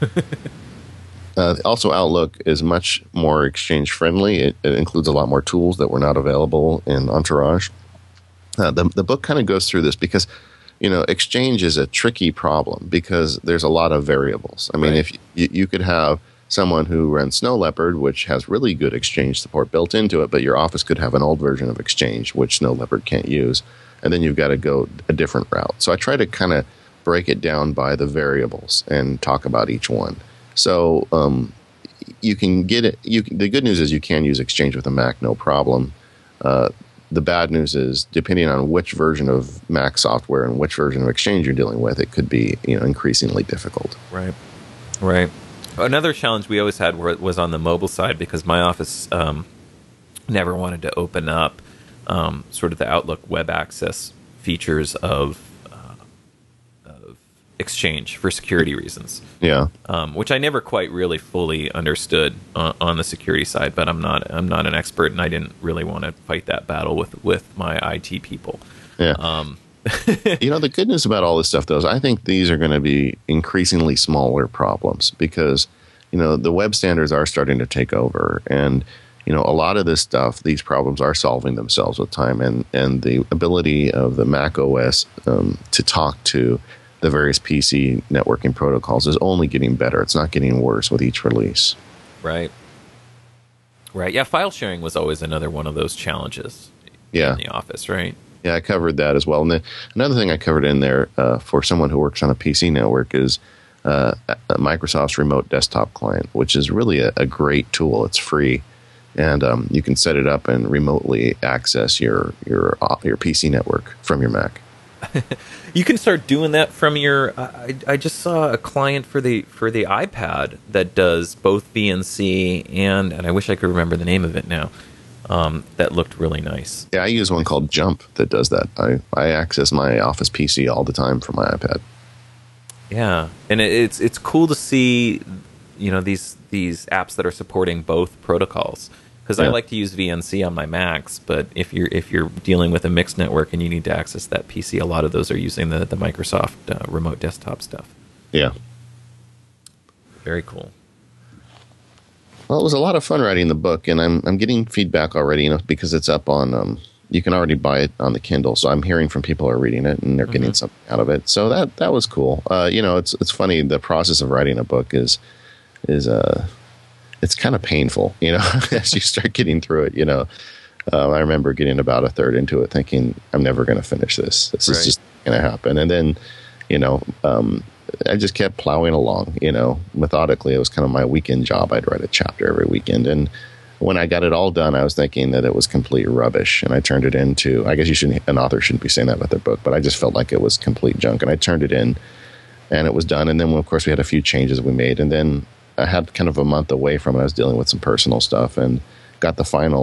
B: uh, also, Outlook is much more Exchange friendly. It, it includes a lot more tools that were not available in Entourage. Uh, the the book kind of goes through this because, you know, Exchange is a tricky problem because there's a lot of variables. I mean, right. if you, you could have someone who runs Snow Leopard, which has really good Exchange support built into it, but your office could have an old version of Exchange, which Snow Leopard can't use, and then you've got to go a different route. So I try to kind of break it down by the variables and talk about each one. So um, you can get it. You can, the good news is you can use Exchange with a Mac, no problem. Uh, the bad news is, depending on which version of Mac software and which version of Exchange you're dealing with, it could be you know increasingly difficult.
A: Right, right. Another challenge we always had was on the mobile side, because my office um, never wanted to open up um, sort of the Outlook web access features of, uh, of Exchange for security reasons.
B: Yeah,
A: um, which I never quite really fully understood on, on the security side. But I'm not I'm not an expert, and I didn't really want to fight that battle with with my I T people.
B: Yeah. Um, you know, the good news about all this stuff, though, is I think these are going to be increasingly smaller problems because, you know, the web standards are starting to take over. And, you know, a lot of this stuff, these problems are solving themselves with time. And, and the ability of the Mac O S um, to talk to the various P C networking protocols is only getting better. It's not getting worse with each release.
A: Right. Right. Yeah, file sharing was always another one of those challenges
B: yeah.
A: in the office, right?
B: Yeah, I covered that as well. And then another thing I covered in there uh, for someone who works on a P C network is uh, Microsoft's Remote Desktop Client, which is really a, a great tool. It's free, and um, you can set it up and remotely access your your uh, your P C network from your Mac.
A: You can start doing that from your. I, I just saw a client for the for the iPad that does both V N C and and I wish I could remember the name of it now. Um, that looked really nice.
B: Yeah, I use one called Jump that does that. I, I access my Office P C all the time from my iPad.
A: Yeah, and it, it's it's cool to see, you know, these these apps that are supporting both protocols. Because yeah. I like to use V N C on my Macs, but if you're if you're dealing with a mixed network and you need to access that P C, a lot of those are using the the Microsoft uh, remote desktop stuff.
B: Yeah,
A: very cool.
B: Well, it was a lot of fun writing the book, and I'm I'm getting feedback already, you know, because it's up on. Um, you can already buy it on the Kindle, so I'm hearing from people who are reading it and they're getting mm-hmm. something out of it. So that that was cool. Uh, you know, it's it's funny. The process of writing a book is is uh, it's kind of painful, you know, as you start getting through it. You know, uh, I remember getting about a third into it, thinking I'm never going to finish this. This right. is just going to happen, and then, you know. Um, I just kept plowing along, you know, methodically. It was kind of my weekend job. I'd write a chapter every weekend. And when I got it all done, I was thinking that it was complete rubbish. And I turned it into, I guess you shouldn't, an author shouldn't be saying that about their book, but I just felt like it was complete junk. And I turned it in and it was done. And then, of course, we had a few changes we made. And then I had kind of a month away from it. I was dealing with some personal stuff and got the final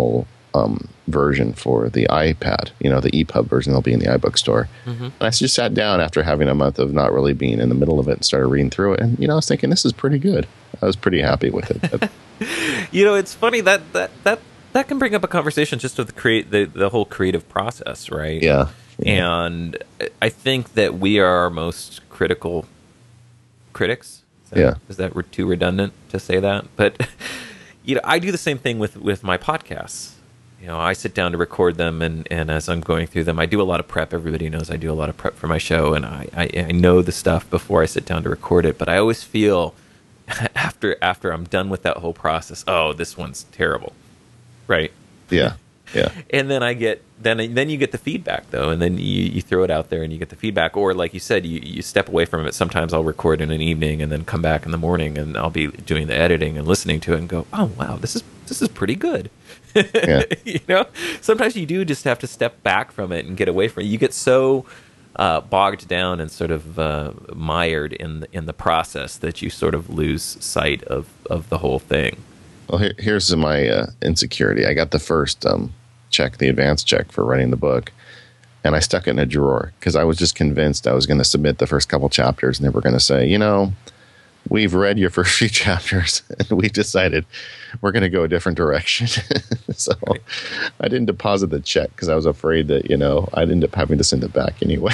B: um, version for the iPad. You know, the E P U B version will be in the iBook store. Mm-hmm. And I just sat down after having a month of not really being in the middle of it and started reading through it. And, you know, I was thinking, this is pretty good. I was pretty happy with it.
A: You know, it's funny that that that that can bring up a conversation just with the create the, the whole creative process, right?
B: Yeah. yeah.
A: And I think that we are our most critical critics. Is that,
B: yeah.
A: Is that too redundant to say that? But you know, I do the same thing with, with my podcasts. You know, I sit down to record them, and, and as I'm going through them, I do a lot of prep. Everybody knows I do a lot of prep for my show, and I, I, I know the stuff before I sit down to record it. But I always feel after after I'm done with that whole process, oh, this one's terrible, right?
B: Yeah, yeah.
A: And then I get then then you get the feedback though, and then you, you throw it out there and you get the feedback. Or like you said, you, you step away from it. Sometimes I'll record in an evening and then come back in the morning, and I'll be doing the editing and listening to it and go, oh wow, this is this is pretty good. Yeah. You know, sometimes you do just have to step back from it and get away from it. You get so uh, bogged down and sort of uh, mired in the, in the process that you sort of lose sight of, of the whole thing.
B: Well, here, here's my uh, insecurity. I got the first um, check, the advanced check for writing the book, and I stuck it in a drawer because I was just convinced I was going to submit the first couple chapters, and they were going to say, you know, we've read your first few chapters, and we decided we're going to go a different direction. So right. I didn't deposit the check because I was afraid that, you know, I'd end up having to send it back anyway.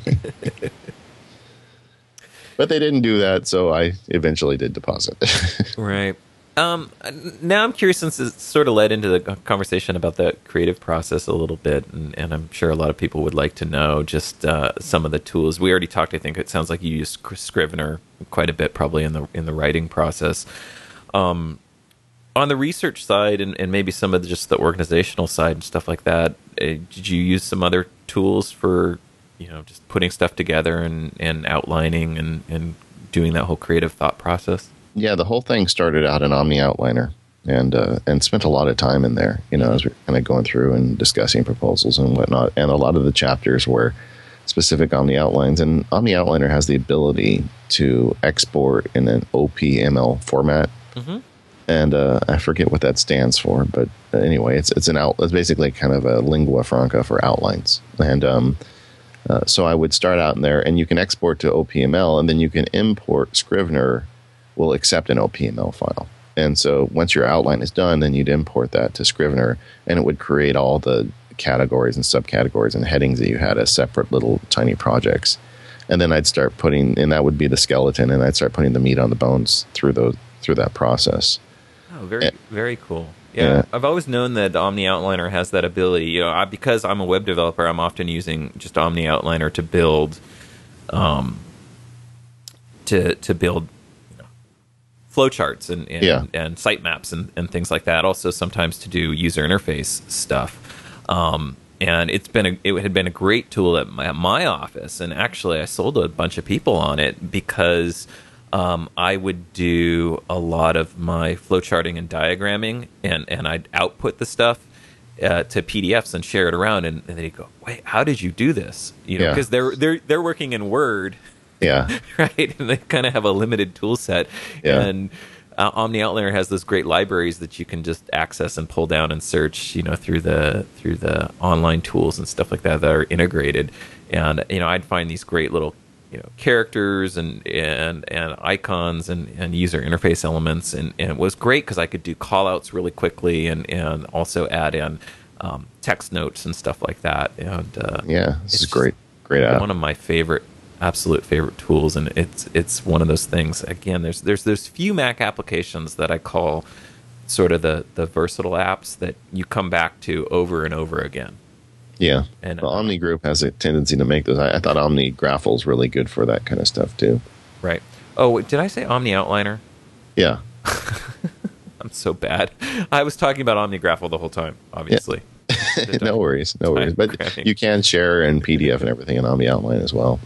B: But they didn't do that, so I eventually did deposit it.
A: Right. Um, now I'm curious, since it sort of led into the conversation about the creative process a little bit, and, and I'm sure a lot of people would like to know just uh, some of the tools. We already talked, I think it sounds like you use Scrivener quite a bit probably in the in the writing process. Um, on the research side, and, and maybe some of the, just the organizational side and stuff like that, uh, did you use some other tools for, you know, just putting stuff together and, and outlining and, and doing that whole creative thought process?
B: Yeah, the whole thing started out in Omni Outliner, and uh, and spent a lot of time in there, you know, as we we're kind of going through and discussing proposals and whatnot. And a lot of the chapters were specific Omni Outlines. And Omni Outliner has the ability to export in an O P M L format. Mm-hmm. And uh, I forget what that stands for, but anyway, it's it's an out. It's basically kind of a lingua franca for outlines. And um, uh, so I would start out in there, and you can export to O P M L, and then you can import Scrivener. Will accept an O P M L file. And so once your outline is done, then you'd import that to Scrivener, and it would create all the categories and subcategories and headings that you had as separate little tiny projects. And then I'd start putting, and that would be the skeleton, and I'd start putting the meat on the bones through those through that process.
A: Oh, very, and, very cool. Yeah, yeah, I've always known that Omni Outliner has that ability. You know, I, because I'm a web developer, I'm often using just Omni Outliner to build, um, to to build flowcharts and and,
B: yeah.
A: and sitemaps and, and things like that. Also, sometimes to do user interface stuff. Um, and it's been a, it had been a great tool at my, at my office. And actually, I sold a bunch of people on it because um, I would do a lot of my flowcharting and diagramming, and, and I'd output the stuff uh, to P D Fs and share it around. And, and they'd go, "Wait, how did you do this?" You know, because yeah. they're they're they're working in Word.
B: Yeah.
A: Right. And they kind of have a limited tool set. Yeah. And uh, Omni Outliner has those great libraries that you can just access and pull down and search, you know, through the through the online tools and stuff like that that are integrated. And, you know, I'd find these great little, you know, characters and and, and icons and, and user interface elements. And, and it was great because I could do call outs really quickly and, and also add in um, text notes and stuff like that. And uh,
B: yeah, this is great. Great app.
A: One of my favorite absolute favorite tools, and it's it's one of those things. Again, there's there's there's few Mac applications that I call sort of the the versatile apps that you come back to over and over again.
B: Yeah,
A: and
B: the uh, Omni Group has a tendency to make those. I, I thought Omni Graphel is really good for that kind of stuff too.
A: Right. Oh, did I say Omni Outliner?
B: Yeah.
A: I'm so bad. I was talking about Omni Graphel the whole time, obviously.
B: Yeah. no worries, no worries. But cramming. You can share in P D F and everything in Omni Outline as well.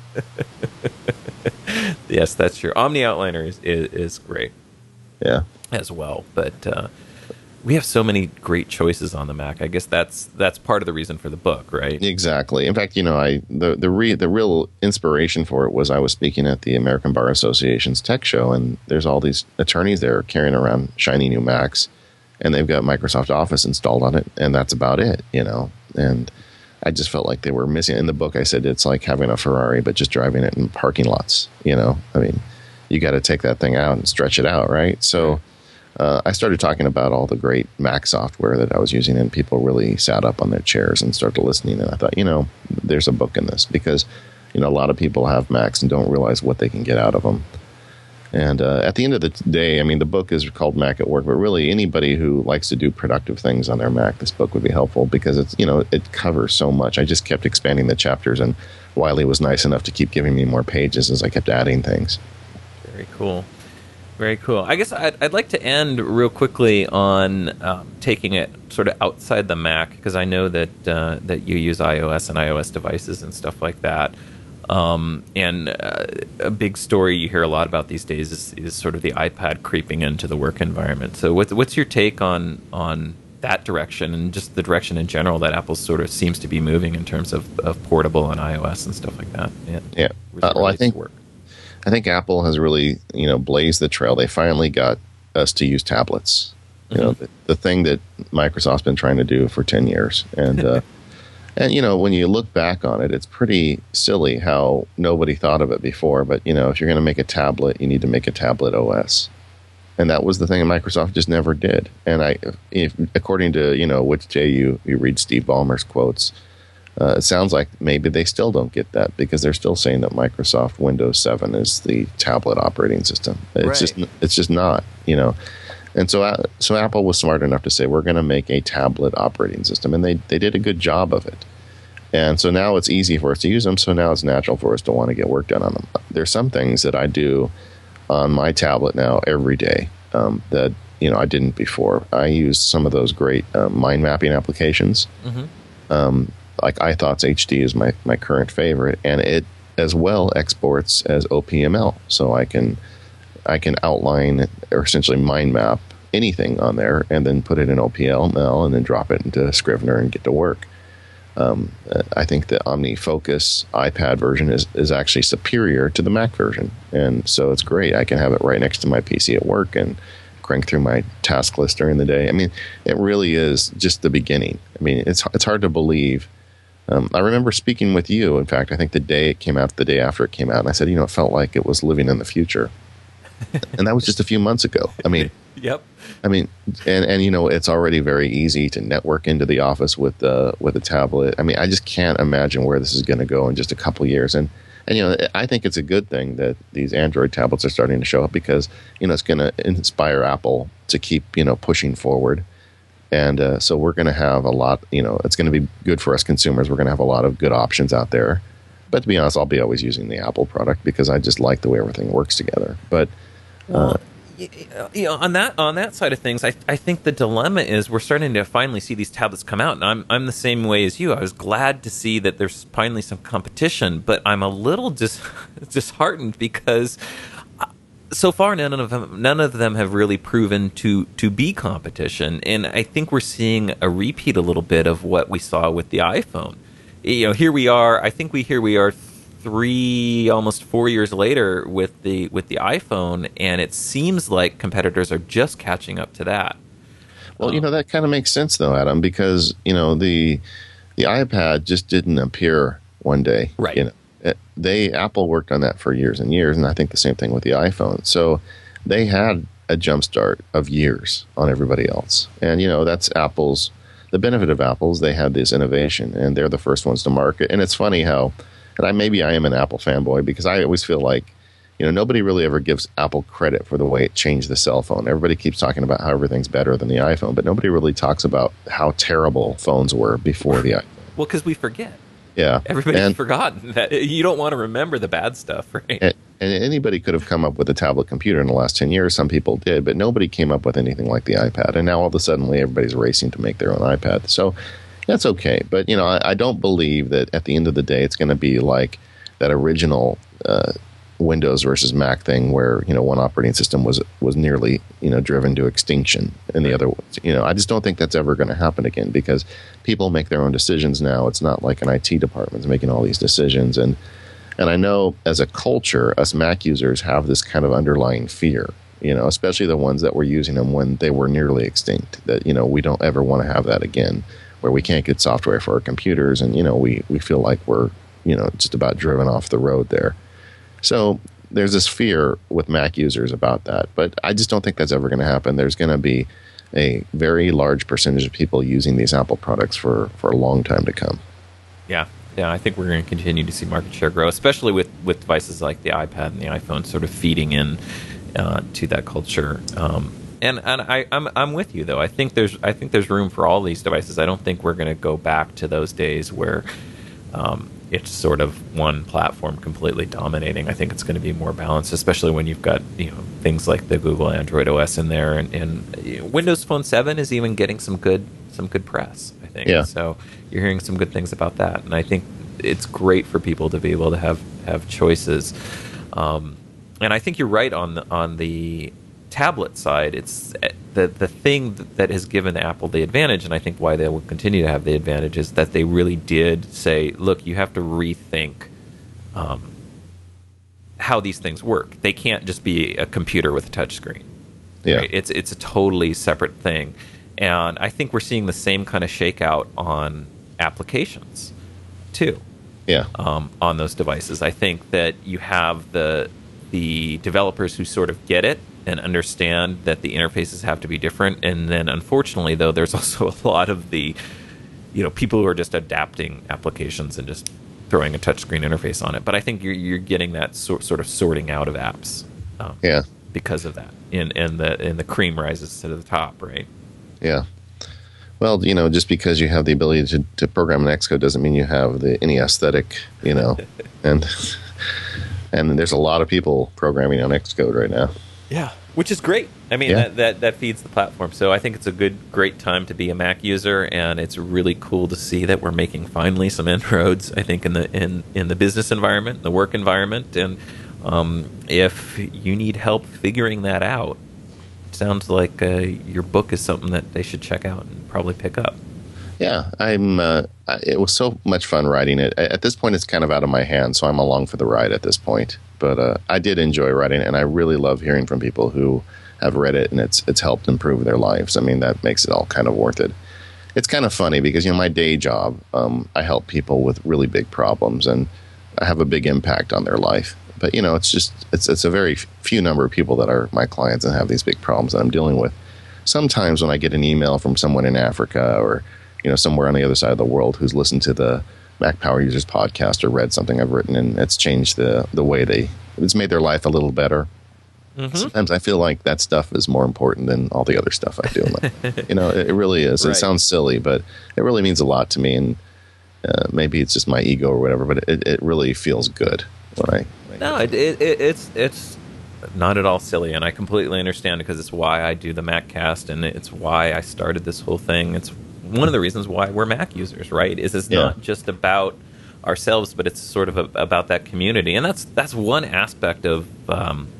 A: Yes, that's true. Omni Outliner is, is, is great.
B: Yeah.
A: As well. But uh, we have so many great choices on the Mac. I guess that's that's part of the reason for the book, right?
B: Exactly. In fact, you know, I the the re, the real inspiration for it was I was speaking at the American Bar Association's tech show, and there's all these attorneys there carrying around shiny new Macs. and they've got Microsoft Office installed on it, and that's about it, you know. And I just felt like they were missing. In the book, I said it's like having a Ferrari, but just driving it in parking lots, you know. I mean, you got to take that thing out and stretch it out, right? So uh, I started talking about all the great Mac software that I was using, and people really sat up on their chairs and started listening. And I thought, you know, there's a book in this, because, you know, a lot of people have Macs and don't realize what they can get out of them. And uh, at the end of the day, I mean, the book is called Mac at Work, but really anybody who likes to do productive things on their Mac, this book would be helpful, because it's, you know, it covers so much. I just kept expanding the chapters, and Wiley was nice enough to keep giving me more pages as I kept adding things.
A: Very cool. Very cool. I guess I'd, I'd like to end real quickly on um, taking it sort of outside the Mac, because I know that uh, that you use iOS and iOS devices and stuff like that. Um, and uh, a big story you hear a lot about these days is, is sort of the iPad creeping into the work environment. So what's, what's your take on on that direction, and just the direction in general that Apple sort of seems to be moving in terms of, of portable on iOS and stuff like that?
B: Yeah. yeah. Uh, well, I think, I think Apple has really, you know, blazed the trail. They finally got us to use tablets. You mm-hmm. know, the, the thing that Microsoft's been trying to do for ten years. And, uh, And, you know, when you look back on it, it's pretty silly how nobody thought of it before. But, you know, if you're going to make a tablet, you need to make a tablet O S. And that was the thing that Microsoft just never did. And I, if, according to, you know, which day you, you read Steve Ballmer's quotes, uh, it sounds like maybe they still don't get that, because they're still saying that Microsoft Windows seven is the tablet operating system. It's
A: right.
B: just it's just not, you know. And so, uh, so Apple was smart enough to say, we're going to make a tablet operating system. And they, they did a good job of it. And so now it's easy for us to use them. So now it's natural for us to want to get work done on them. There's some things that I do on my tablet now every day um, that, you know, I didn't before. I use some of those great um, mind mapping applications. Mm-hmm. Um, like iThoughts H D is my, my current favorite. And it as well exports as O P M L. So I can... I can outline or essentially mind map anything on there, and then put it in O P M L, and then drop it into Scrivener and get to work. Um, I think the OmniFocus iPad version is, is actually superior to the Mac version. And so it's great. I can have it right next to my P C at work and crank through my task list during the day. I mean, it really is just the beginning. I mean, it's it's hard to believe. Um, I remember speaking with you, in fact, I think the day it came out, the day after it came out, and I said, you know, it felt like it was living in the future. And that was just a few months ago. I mean,
A: yep.
B: I mean, and, and you know, it's already very easy to network into the office with uh, with a tablet. I mean, I just can't imagine where this is going to go in just a couple of years. And and you know, I think it's a good thing that these Android tablets are starting to show up, because you know it's going to inspire Apple to keep you know pushing forward. And uh, so we're going to have a lot. You know, it's going to be good for us consumers. We're going to have a lot of good options out there. But to be honest, I'll be always using the Apple product, because I just like the way everything works together. But
A: well, uh, you know, on that on that side of things, I I think the dilemma is we're starting to finally see these tablets come out, and I'm I'm the same way as you. I was glad to see that there's finally some competition, but I'm a little dis- disheartened because so far none of them none of them have really proven to to be competition, and I think we're seeing a repeat a little bit of what we saw with the iPhone. You know, here we are. I think we here we are. Three, almost four years later with the with the iPhone, and it seems like competitors are just catching up to that.
B: Well, um, you know, that kind of makes sense though, Adam, because you know the the iPad just didn't appear one day.
A: Right.
B: You know, it, they Apple worked on that for years and years, and I think the same thing with the iPhone. So they had a jump start of years on everybody else, and you know that's Apple's the benefit of Apple's. They had this innovation, and they're the first ones to market. And it's funny how. And I, maybe I am an Apple fanboy, because I always feel like, you know, nobody really ever gives Apple credit for the way it changed the cell phone. Everybody keeps talking about how everything's better than the iPhone, but nobody really talks about how terrible phones were before the iPhone.
A: Well, because we forget.
B: Yeah.
A: Everybody's
B: and,
A: forgotten that you don't want to remember the bad stuff, right?
B: And, and anybody could have come up with a tablet computer in the last ten years. Some people did, but nobody came up with anything like the iPad. And now all of a sudden, everybody's racing to make their own iPad. So that's okay. But, you know, I, I don't believe that at the end of the day, it's going to be like that original uh, Windows versus Mac thing where, you know, one operating system was was nearly, you know, driven to extinction and the other, you know, I just don't think that's ever going to happen again, because people make their own decisions now. It's not like an I T department's making all these decisions. And, and I know as a culture, us Mac users have this kind of underlying fear You know, especially the ones that were using them when they were nearly extinct. That, you know, we don't ever want to have that again, where we can't get software for our computers, and you know, we we feel like we're, you know, just about driven off the road there. So there's this fear with Mac users about that, but I just don't think that's ever going to happen. There's going to be a very large percentage of people using these Apple products for, for a long time to come.
A: Yeah, yeah, I think we're going to continue to see market share grow, especially with, with devices like the iPad and the iPhone sort of feeding in uh, to that culture. Um, and and I, I'm I'm with you though. I think there's I think there's room for all these devices. I don't think we're going to go back to those days where um, it's sort of one platform completely dominating. I think it's going to be more balanced, especially when you've got, you know, things like the Google Android O S in there, and, and you know, Windows Phone seven is even getting some good some good press, I think.
B: Yeah.
A: So you're hearing some good things about that, and I think it's great for people to be able to have have choices. Um, and I think you're right on the on the tablet side. It's the the thing that has given Apple the advantage, and I think why they will continue to have the advantage, is that they really did say, look, you have to rethink um, how these things work. They can't just be a computer with a touchscreen.
B: Yeah.
A: Right? It's it's a totally separate thing. And I think we're seeing the same kind of shakeout on applications too.
B: Yeah.
A: Um, on those devices. I think that you have the the developers who sort of get it and understand that the interfaces have to be different. And then, unfortunately, though, there's also a lot of the, you know, people who are just adapting applications and just throwing a touchscreen interface on it. But I think you're you're getting that sort sort of sorting out of apps. Um,
B: yeah.
A: Because of that, and and the and the cream rises to the top, right?
B: Yeah. Well, you know, just because you have the ability to, to program an Xcode doesn't mean you have the any aesthetic, you know, and and there's a lot of people programming on Xcode right now.
A: Yeah, which is great. I mean,
B: yeah.
A: that, that that feeds the platform. So I think it's a good, great time to be a Mac user, and it's really cool to see that we're making finally some inroads. I think in the in in the business environment, the work environment, and um, if you need help figuring that out, it sounds like uh, your book is something that they should check out and probably pick up.
B: Yeah, I'm. Uh, it was so much fun writing it. At this point, it's kind of out of my hands, so I'm along for the ride at this point. But uh, I did enjoy writing it, and I really love hearing from people who have read it, and it's it's helped improve their lives. I mean, that makes it all kind of worth it. It's kind of funny because, you know, my day job, um, I help people with really big problems, and I have a big impact on their life. But, you know, it's just it's it's a very few number of people that are my clients and have these big problems that I'm dealing with. Sometimes when I get an email from someone in Africa or, you know, somewhere on the other side of the world who's listened to the Mac Power Users podcast or read something I've written, and it's changed the the way they, it's made their life a little better. Mm-hmm. Sometimes I feel like that stuff is more important than all the other stuff I do. Like, you know, it, it really is. Right. It sounds silly, but it really means a lot to me. And uh, maybe it's just my ego or whatever, but it, it really feels good when I. When
A: no,
B: I
A: it, it, it's it's not at all silly, and I completely understand, because it's why I do the MacCast, and it's why I started this whole thing. It's one of the reasons why we're Mac users, right? Is it's yeah. not just about ourselves, but it's sort of a, about that community, and that's that's one aspect of um,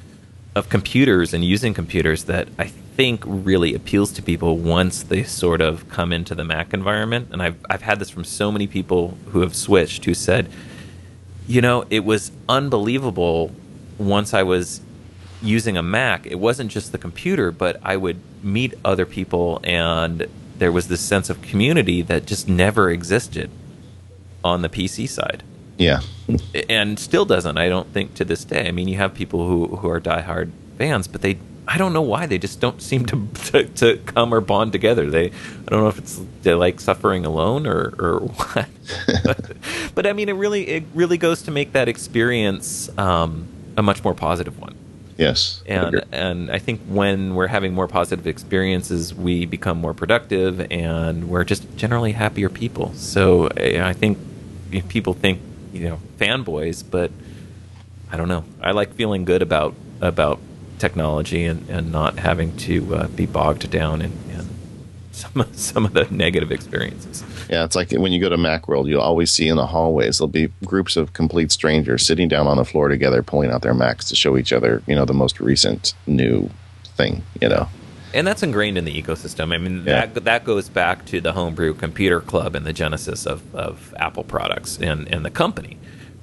A: of computers and using computers that I think really appeals to people once they sort of come into the Mac environment. And I've I've had this from so many people who have switched, who said, you know, it was unbelievable once I was using a Mac. It wasn't just the computer, but I would meet other people, and there was this sense of community that just never existed on the P C side.
B: Yeah.
A: And still doesn't, I don't think, to this day. I mean, you have people who, who are diehard fans, but they, I don't know why, they just don't seem to, to to come or bond together. They, I don't know if it's they like suffering alone or, or what. but, but I mean, it really it really goes to make that experience um, a much more positive one.
B: Yes.
A: And and I think when we're having more positive experiences, we become more productive, and we're just generally happier people. So I think people think, you know, fanboys, but I don't know. I like feeling good about about technology and, and not having to uh, be bogged down in, in some some of the negative experiences.
B: Yeah, it's like when you go to Macworld, you'll always see in the hallways, there'll be groups of complete strangers sitting down on the floor together, pulling out their Macs to show each other, you know, the most recent new thing, you know.
A: And that's ingrained in the ecosystem. I mean,
B: yeah.
A: that that goes back to the Homebrew Computer Club and the genesis of, of Apple products and, and the company,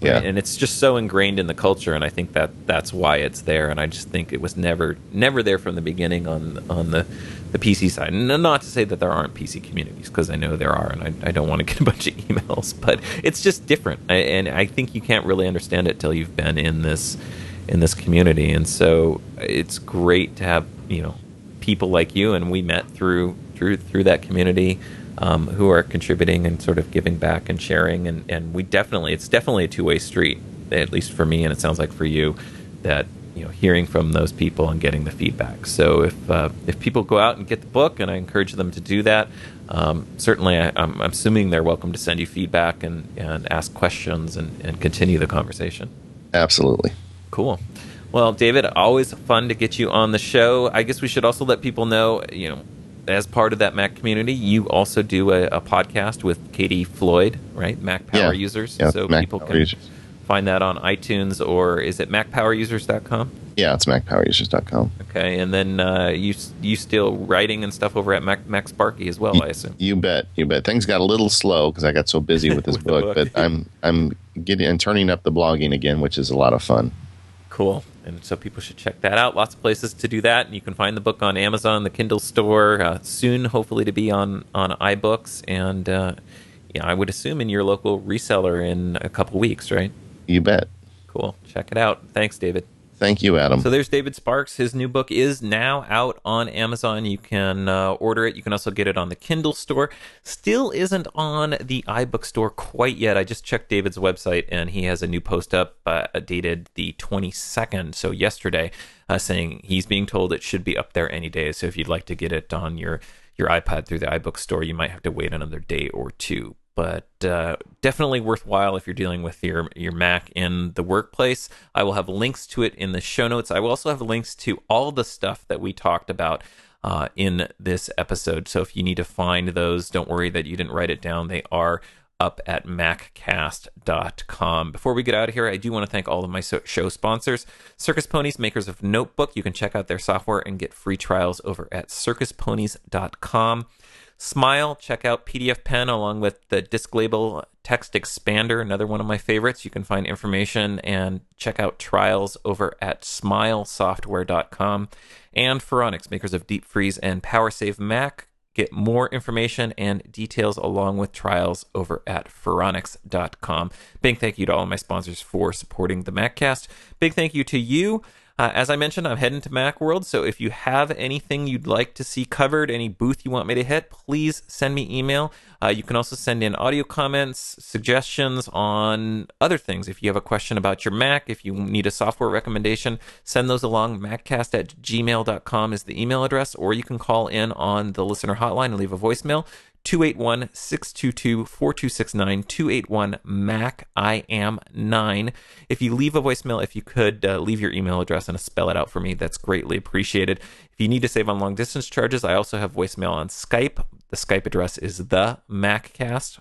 B: Yeah.
A: And it's just so ingrained in the culture, and I think that that's why it's there. And I just think it was never never there from the beginning on on the, the P C side. And not to say that there aren't P C communities, because I know there are, and I, I don't want to get a bunch of emails, but it's just different. I, and I think you can't really understand it till you've been in this in this community. And so it's great to have, you know, people like you, and we met through through through that community. Um, who are contributing and sort of giving back and sharing, and, and we definitely, it's definitely a two-way street, at least for me, and it sounds like for you, that, you know, hearing from those people and getting the feedback. So if uh, if people go out and get the book, and I encourage them to do that, um, certainly I, I'm, I'm assuming they're welcome to send you feedback and, and ask questions and, and continue the conversation.
B: Absolutely.
A: Cool. Well, David, always fun to get you on the show. I guess we should also let people know, you know, as part of that Mac community, you also do a, a podcast with Katie Floyd, right? Mac Power
B: yeah.
A: Users.
B: Yeah,
A: so
B: Mac
A: people
B: Power
A: can
B: Users.
A: Find that on iTunes, or is it mac power users dot com?
B: Yeah, it's mac power users dot com.
A: Okay, and then uh, you you still writing and stuff over at Mac, Mac Sparky as well,
B: you,
A: I assume.
B: You bet, you bet. Things got a little slow because I got so busy with this
A: with
B: book,
A: book,
B: but I'm I'm getting and turning up the blogging again, which is a lot of fun.
A: Cool. And so people should check that out. Lots of places to do that. And you can find the book on Amazon, the Kindle store, uh, soon hopefully to be on, on iBooks. And uh, yeah, I would assume in your local reseller in a couple weeks, right?
B: You bet.
A: Cool. Check it out. Thanks, David.
B: Thank you, Adam.
A: So there's David Sparks. His new book is now out on Amazon. You can uh, order it. You can also get it on the Kindle store. Still isn't on the iBook store quite yet. I just checked David's website, and he has a new post up uh, dated the twenty-second, so yesterday, uh, saying he's being told it should be up there any day. So if you'd like to get it on your, your iPad through the iBook store, you might have to wait another day or two. But uh, definitely worthwhile if you're dealing with your, your Mac in the workplace. I will have links to it in the show notes. I will also have links to all the stuff that we talked about uh, in this episode. So if you need to find those, don't worry that you didn't write it down. They are up at mac cast dot com. Before we get out of here, I do want to thank all of my show sponsors. Circus Ponies, makers of Notebook. You can check out their software and get free trials over at circus ponies dot com. Smile, check out P D F Pen along with the Disc Label Text Expander, another one of my favorites. You can find information and check out trials over at smile software dot com. And Phoronix, makers of Deep Freeze and PowerSave Mac. Get more information and details along with trials over at phoronix dot com. Big thank you to all of my sponsors for supporting the MacCast. Big thank you to you. Uh, as I mentioned, I'm heading to Macworld, so if you have anything you'd like to see covered, any booth you want me to hit, please send me email. Uh, you can also send in audio comments, suggestions on other things. If you have a question about your Mac, if you need a software recommendation, send those along. maccast at gmail dot com is the email address, or you can call in on the listener hotline and leave a voicemail. two eight one, six two two, four two six nine, two eight one, M A C, I am nine. If you leave a voicemail, if you could uh, leave your email address and spell it out for me, that's greatly appreciated. If you need to save on long distance charges, I also have voicemail on Skype. The Skype address is the MacCast.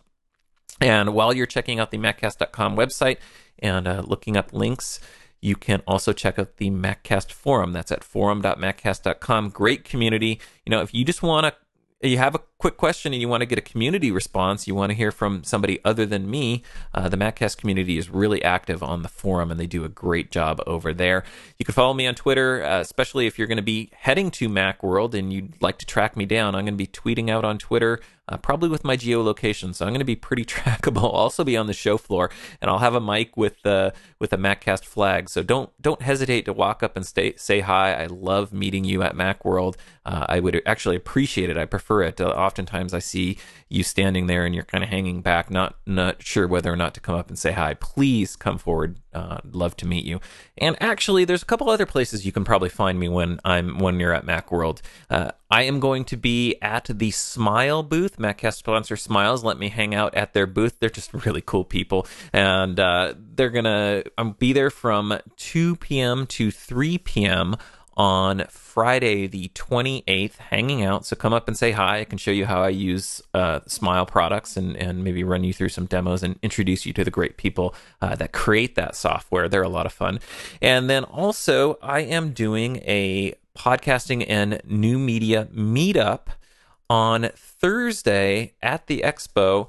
A: And while you're checking out the maccast dot com website and uh, looking up links, you can also check out the MacCast forum. That's at forum dot maccast dot com. Great community. You know, if you just want to you have a quick question and you want to get a community response, you want to hear from somebody other than me, uh, the MacCast community is really active on the forum, and they do a great job over there. You can follow me on Twitter, uh, especially if you're going to be heading to Macworld and you'd like to track me down. I'm going to be tweeting out on Twitter, uh, probably with my geolocation, so I'm going to be pretty trackable. I'll also be on the show floor, and I'll have a mic with uh, with a MacCast flag, so don't don't hesitate to walk up and stay, say hi. I love meeting you at Macworld. Uh, I would actually appreciate it. I prefer it. Uh, oftentimes I see you standing there and you're kind of hanging back, not not sure whether or not to come up and say hi. Please come forward. Uh, love to meet you. And actually, there's a couple other places you can probably find me when I'm when you're at Macworld. Uh, I am going to be at the Smile booth. MacCast sponsor Smiles let me hang out at their booth. They're just really cool people, and uh, they're gonna I'll be there from two p.m. to three p.m. on Friday the twenty-eighth, hanging out. So come up and say hi. I can show you how I use uh, Smile products and, and maybe run you through some demos and introduce you to the great people uh, that create that software. They're a lot of fun. And then also, I am doing a podcasting and new media meetup on Thursday at the expo.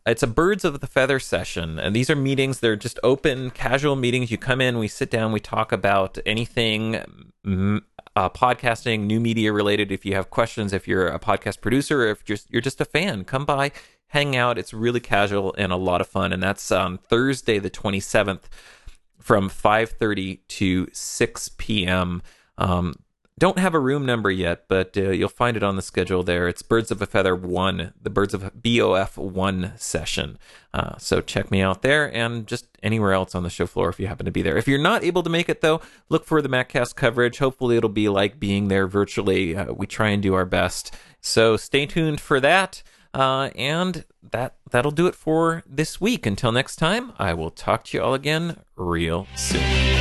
A: It's a Birds of the Feather session, and these are meetings. They're just open, casual meetings. You come in, we sit down, we talk about anything uh, podcasting, new media related. If you have questions, if you're a podcast producer, or if just you're just a fan, come by, hang out. It's really casual and a lot of fun, and that's on Thursday the twenty-seventh from five thirty to six p.m. Um, Don't have a room number yet, but uh, you'll find it on the schedule there. It's Birds of a Feather one, the Birds of B O F one session. Uh, so check me out there and just anywhere else on the show floor if you happen to be there. If you're not able to make it, though, look for the MacCast coverage. Hopefully it'll be like being there virtually. Uh, we try and do our best. So stay tuned for that. Uh, and that, that'll do it for this week. Until next time, I will talk to you all again real soon.